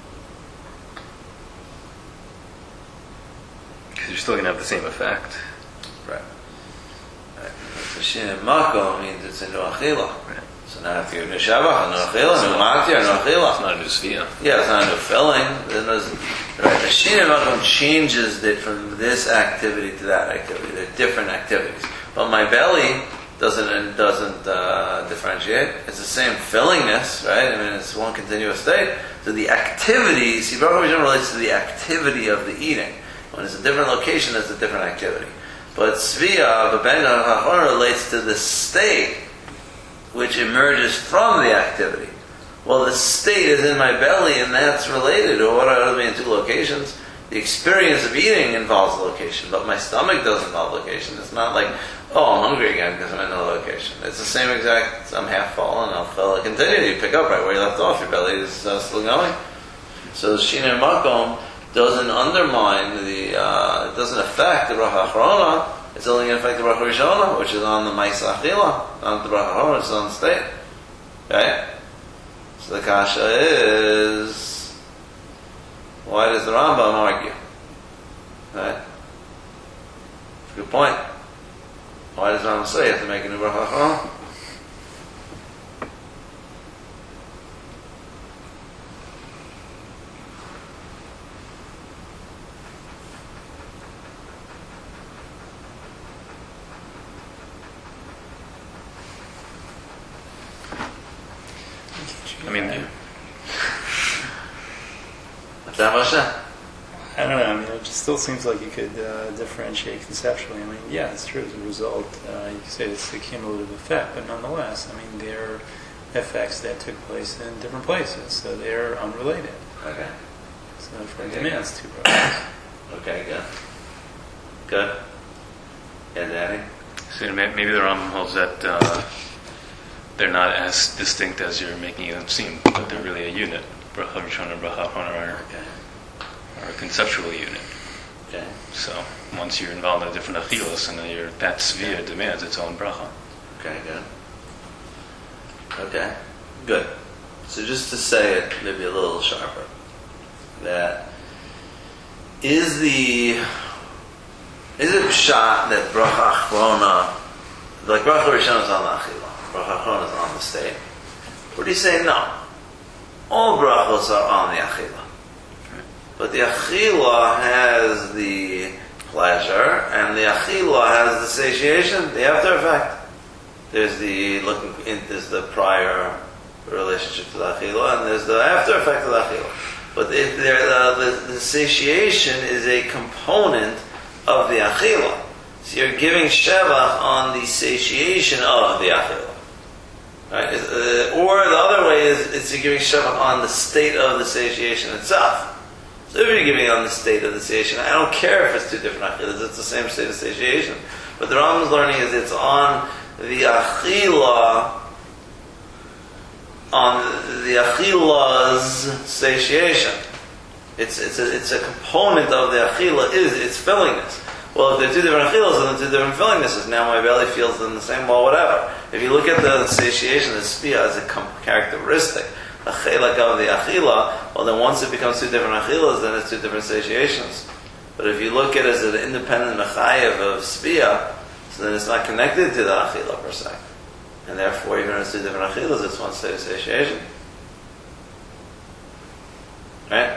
Because you're still going to have the same effect. Right. Right. So shinei makom means it's a no achila. Right. So now if you're no shavach, no achila, no matir, no achila. It's not a new svia. Yeah, it's not a new filling. There's no, right. The shinei makom changes it from this activity to that activity. They're different activities. But my belly doesn't doesn't uh, differentiate. It's the same fillingness, right? I mean, it's one continuous state. So the activity, see, Baruch Hashem relates to the activity of the eating. When it's a different location, it's a different activity. But Svia, the Ben HaChachon, relates to the state which emerges from the activity. Well, the state is in my belly, and that's related. Or what are me in two locations? The experience of eating involves location, but my stomach doesn't involve location. It's not like, oh, I'm hungry again because I'm in another location. It's the same exact, I'm half full, and I'll fill it. Continue, you pick up right where you left off. Your belly is uh, still going. So shinei makom doesn't undermine the, uh, it doesn't affect the bracha achrona. It's only going to affect the bracha rishona, which is on the ma'isa achila, not the bracha achrona, which is on the state. Okay? So the kasha is, why does the Rambam argue? Right? Good point. Why does the Rambam say you have to make a new bracha achrona? I mean, I, What's that, Moshe? I don't know. I mean, it just still seems like you could uh, differentiate conceptually. I mean, yeah, it's true. As a result, uh, you could say it's a cumulative effect, but nonetheless, I mean, there are effects that took place in different places, so they're unrelated. Okay. So therefore, it Okay. demands two brothers. Okay, good. Good. Yeah, Danny? so may- maybe the Rambam holds that uh, they're not as distinct as you're making them seem, but they're really a unit. Bracha Rishona and Bracha Achrona are, Okay. are a conceptual unit. Okay. So once you're involved in different achilas, and then your that svia demands its own bracha. Okay, good. Okay, good. So just to say it maybe a little sharper, that is the is it pshat that bracha achrona, like bracha rishona is on the achila, bracha achrona is on the state? Or do you say no? All brachos are on the achila, but the achila has the pleasure, and the achila has the satiation, the after effect. There's the looking in, there's the prior relationship to the achila, and there's the after effect of the achila. But if there, the, the, the satiation is a component of the achila, so you're giving shevach on the satiation of the achila, right? Uh, or the other way is it's you're giving shevach on the state of the satiation itself. So if you're giving on the state of the satiation, I don't care if it's two different achilas; it's the same state of satiation. But the Rambam's learning is it's on the achila, on the achila's satiation. It's it's a, it's a component of the achila is its fillingness. Well, if they're two different achilas and two different fillingnesses, now my belly feels in the same. Well, whatever. If you look at the satiation, the spia as a com- characteristic, the chelak of the achila. Well, then once it becomes two different achilas, then it's two different satiations. But if you look at it as an independent mechayev of Spia, so then it's not connected to the Achila per se. And therefore, even if it's two different Achilas, it's one state of satiation. Right?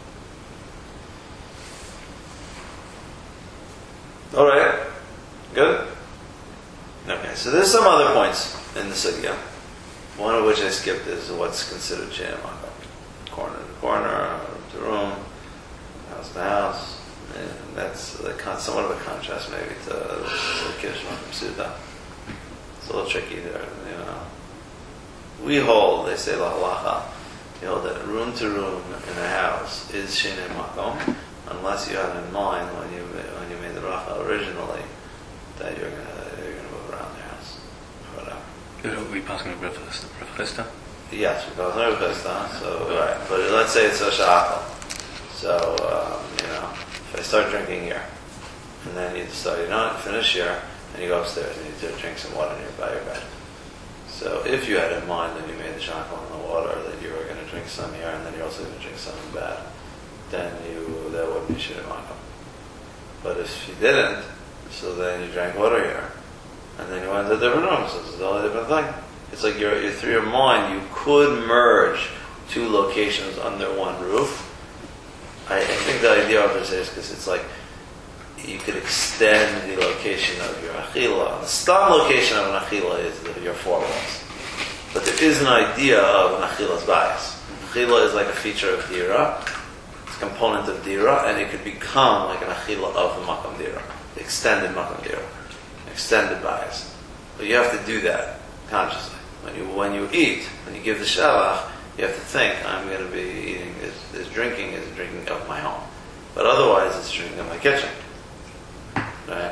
Alright. Good? Okay, so there's some other points in the sugya. One of which I skipped is what's considered Shein Makom. Corner to corner, room to room, house to house. And that's like somewhat of a contrast maybe to the Kiddush from Suda. It's a little tricky there, you know. We hold, they say la halacha, you hold that room to room in a house is Shein Makom, unless you had in mind when you when you made the bracha originally that you're gonna you're gonna move around the house or whatever. Are we passing the Brachista? Yes, because no Brachista. So right, but let's say it's a shachal. So um, you know, if I start drinking here, and then you decide you know finish here, and you go upstairs and you drink some water nearby your bed. So if you had in mind when you made the shachal in the water that you were going to drink some here, and then you're also going to drink some in bed, then you that wouldn't be Shein Makom. But if you didn't, so then you drank water here, and then you went to a different room, so it's a totally different thing. It's like you're, you're through your mind, you could merge two locations under one roof. I, I think the idea of this is because it's like you could extend the location of your achila. The stam location of an achila is the, your four walls. But there is an idea of an achila's bias. Achila is like a feature of dira, it's a component of dira, and it could become like an achila of the makam dira, the extended makam dira, extended bias. But you have to do that consciously. When you when you eat, when you give the shavach, you have to think, I'm going to be eating, this, this drinking is drinking of my home. But otherwise, it's drinking of my kitchen. Right?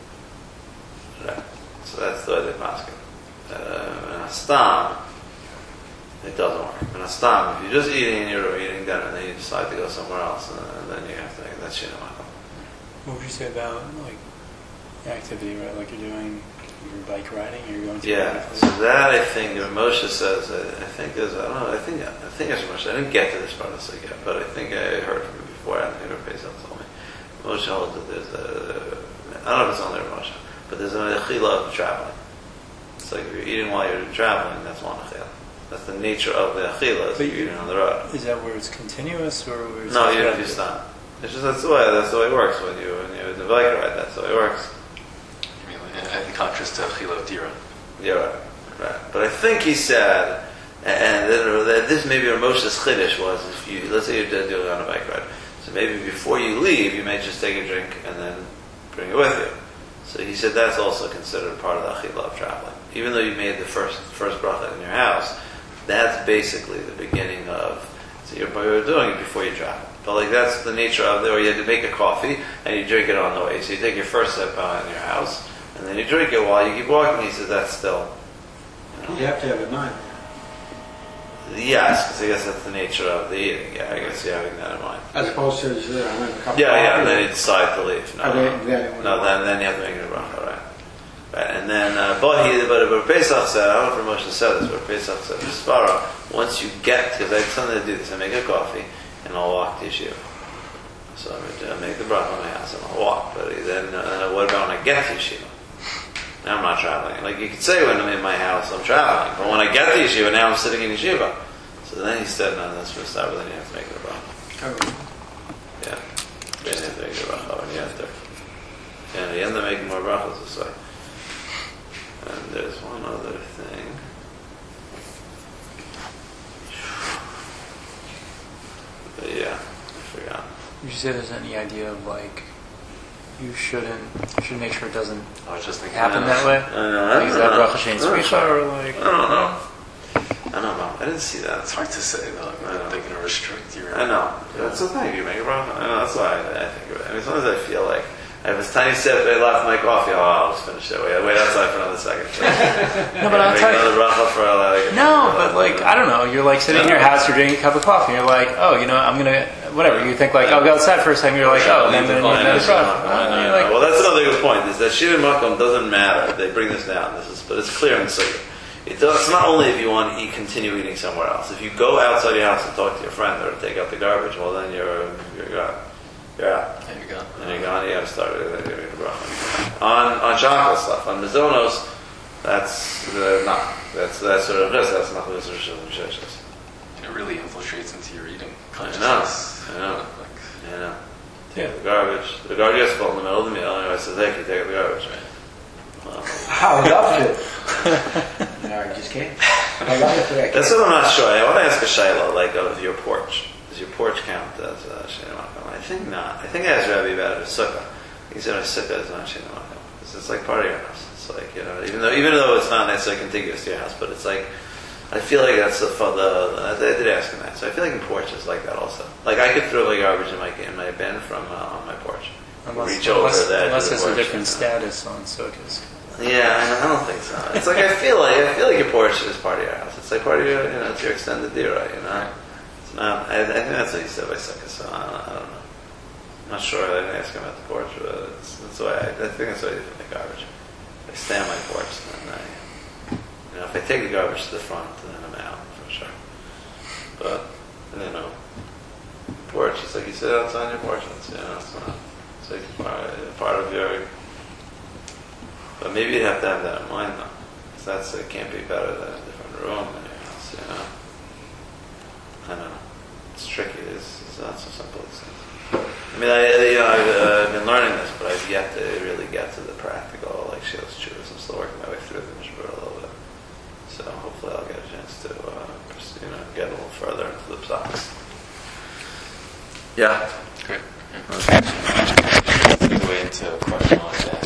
Right. So that's the way they pass it. Uh, in a stam, it doesn't work. In a stam, if you're just eating and you're eating dinner, and then you decide to go somewhere else, and, and then you have to think, that's Shein Makom. What would you say about like activity, right? Like you're doing your bike riding, or you're going to Yeah, so that I think Moshe says. I, I think there's. I don't know. I think. I think there's Moshe. I didn't get to this part of the yet, but I think I heard from you before. I think Pesach told me. Moshe holds that there's a. I don't know if it's only Moshe, but there's an achila of traveling. It's like if you're eating while you're traveling, that's one achila. That's the nature of the achila. Is you're eating on the road. Is that where it's continuous, or where it's no? You don't. You stop. It's just that's the way. That's the way it works when you when you're in the bike ride. That's the way it works. In contrast to Achila Dira. Yeah, right. right. But I think he said, and that this maybe where Moshe's chiddush was, if you, let's say you're doing it on a bike ride, so maybe before you leave, you may just take a drink and then bring it with you. So he said that's also considered part of the achila of traveling. Even though you made the first first bracha in your house, that's basically the beginning of, so you're, you're doing it before you travel. But like that's the nature of it, or you had to make a coffee and you drink it on the way. So you take your first sip out in your house, and then you drink it while you keep walking. He says that's still. You know. You have to have a nine. Yes, because I guess that's the nature of the eating. Yeah, I guess you're having that in mind. As opposed to, uh, I'm having a cup Yeah, of yeah, coffee. and then you decide to leave. No, Oh, no, then- then- no then, then you have to make it a bracha, right? Right, and then, uh, but he, but, but Pesach said, I don't know if Moshe said this, but Pesach said, Spara, once you get, because I have something to do this, I make a coffee, and I'll walk to Yeshiva. So I make the bracha in my house, and I'll walk. But then, uh, what about when I get to Yeshiva? Now I'm not traveling. Like you could say when I'm in my house, I'm traveling. But when I get to Yeshiva, now I'm sitting in Yeshiva. So then he said, no, that's for start, then you have to make the bracha. Oh, Yeah. Then you have to make the bracha when you enter. And you end up making more brachas this way. And there's one other thing. But yeah, I forgot. Would you say there's any idea of like you shouldn't you should make sure it doesn't I was just thinking happen that. that way? I know. I Like, don't is that know. bracha shein I don't smicha know. or like I don't know. I don't know. I didn't see that. It's hard to say though. Like, I know. they're going to restrict your. I know. That's the thing. You make a bracha. I know. That's why I, I think of it. I mean, sometimes I feel like I have this tiny sip. I left my coffee. Oh, I'll just finish it. Wait, wait outside for another second. No, but I'll make tell you. another bracha for like. No, but like I don't know. You're like sitting in your house, you're drinking a cup of coffee, and you're like, oh, you know, I'm gonna whatever. You think like, I'll go outside for a second. You're like, oh, and then then you I know, another I know, bracha. I know, I You're know. like, Well, that's another good point. Is that Shein Makom doesn't matter. They bring this down. This is, but it's clear in Sukkah. It does, it's not only if you want to eat, continue eating somewhere else. If you go outside your house and talk to your friend or take out the garbage, well, then you're you're out. you're out. There you go. And you're gone, you gotta start it. Then you're gonna on on chocolate stuff, on mazonos, that's uh, not. That's that's sort of this. That's not this. It really infiltrates into your eating I consciousness. know. I know. Like, You know, Yeah. the garbage. The garbage gets full in the middle of the meal. Anyway, I said, "Thank you, take out the garbage." Well, I would love to. No, I just can't. I love it, but I that's can't. what I'm not sure. I want to ask a shayla, like of your porch. Does your porch count as uh, shayla makom? I think not. I think I asked Rabbi about a sukkah. He said a sukkah is not shayla makom because it's like part of your house. It's like, you know, even though even though it's not necessarily contiguous to your house, but it's like. I feel like that's the, the, the I did ask him that, so I feel like in porches like that also. Like I could throw the garbage in my in my bin from uh, on my porch, Unless, reach over unless, that. unless to the it's a porch, different you know. status on sukkahs. Yeah, I don't think so. It's like I feel like I feel like your porch is part of your house. It's like part of your, you know, it's your extended dira, you know. It's not. I, I think that's what he said by sukkah. So I don't, I don't know. I'm not sure. I didn't ask him about the porch, but it's, that's the way I, I think that's the way I do my garbage. I stay on my porch, and then I, you know, if I take the garbage to the front, then I'm out for sure. But you know, porch. It's like you sit outside your porch. It's, you know, it's not. It's like part, part of your. But maybe you'd have to have that in mind, though. Because that's it can't be better than a different room in your house, you know. I don't know. It's tricky. It's, it's not so simple as things. I mean, I, you know, I've, uh, I've been learning this, but I've yet to really get to the practical, like Sheila's Chuvas. I'm still working my way through the Mishmur a little bit. So hopefully I'll get a chance to, uh, just, you know, get a little further into the psaks. Yeah. great. Yeah. Lead the way into a question I wanted to ask.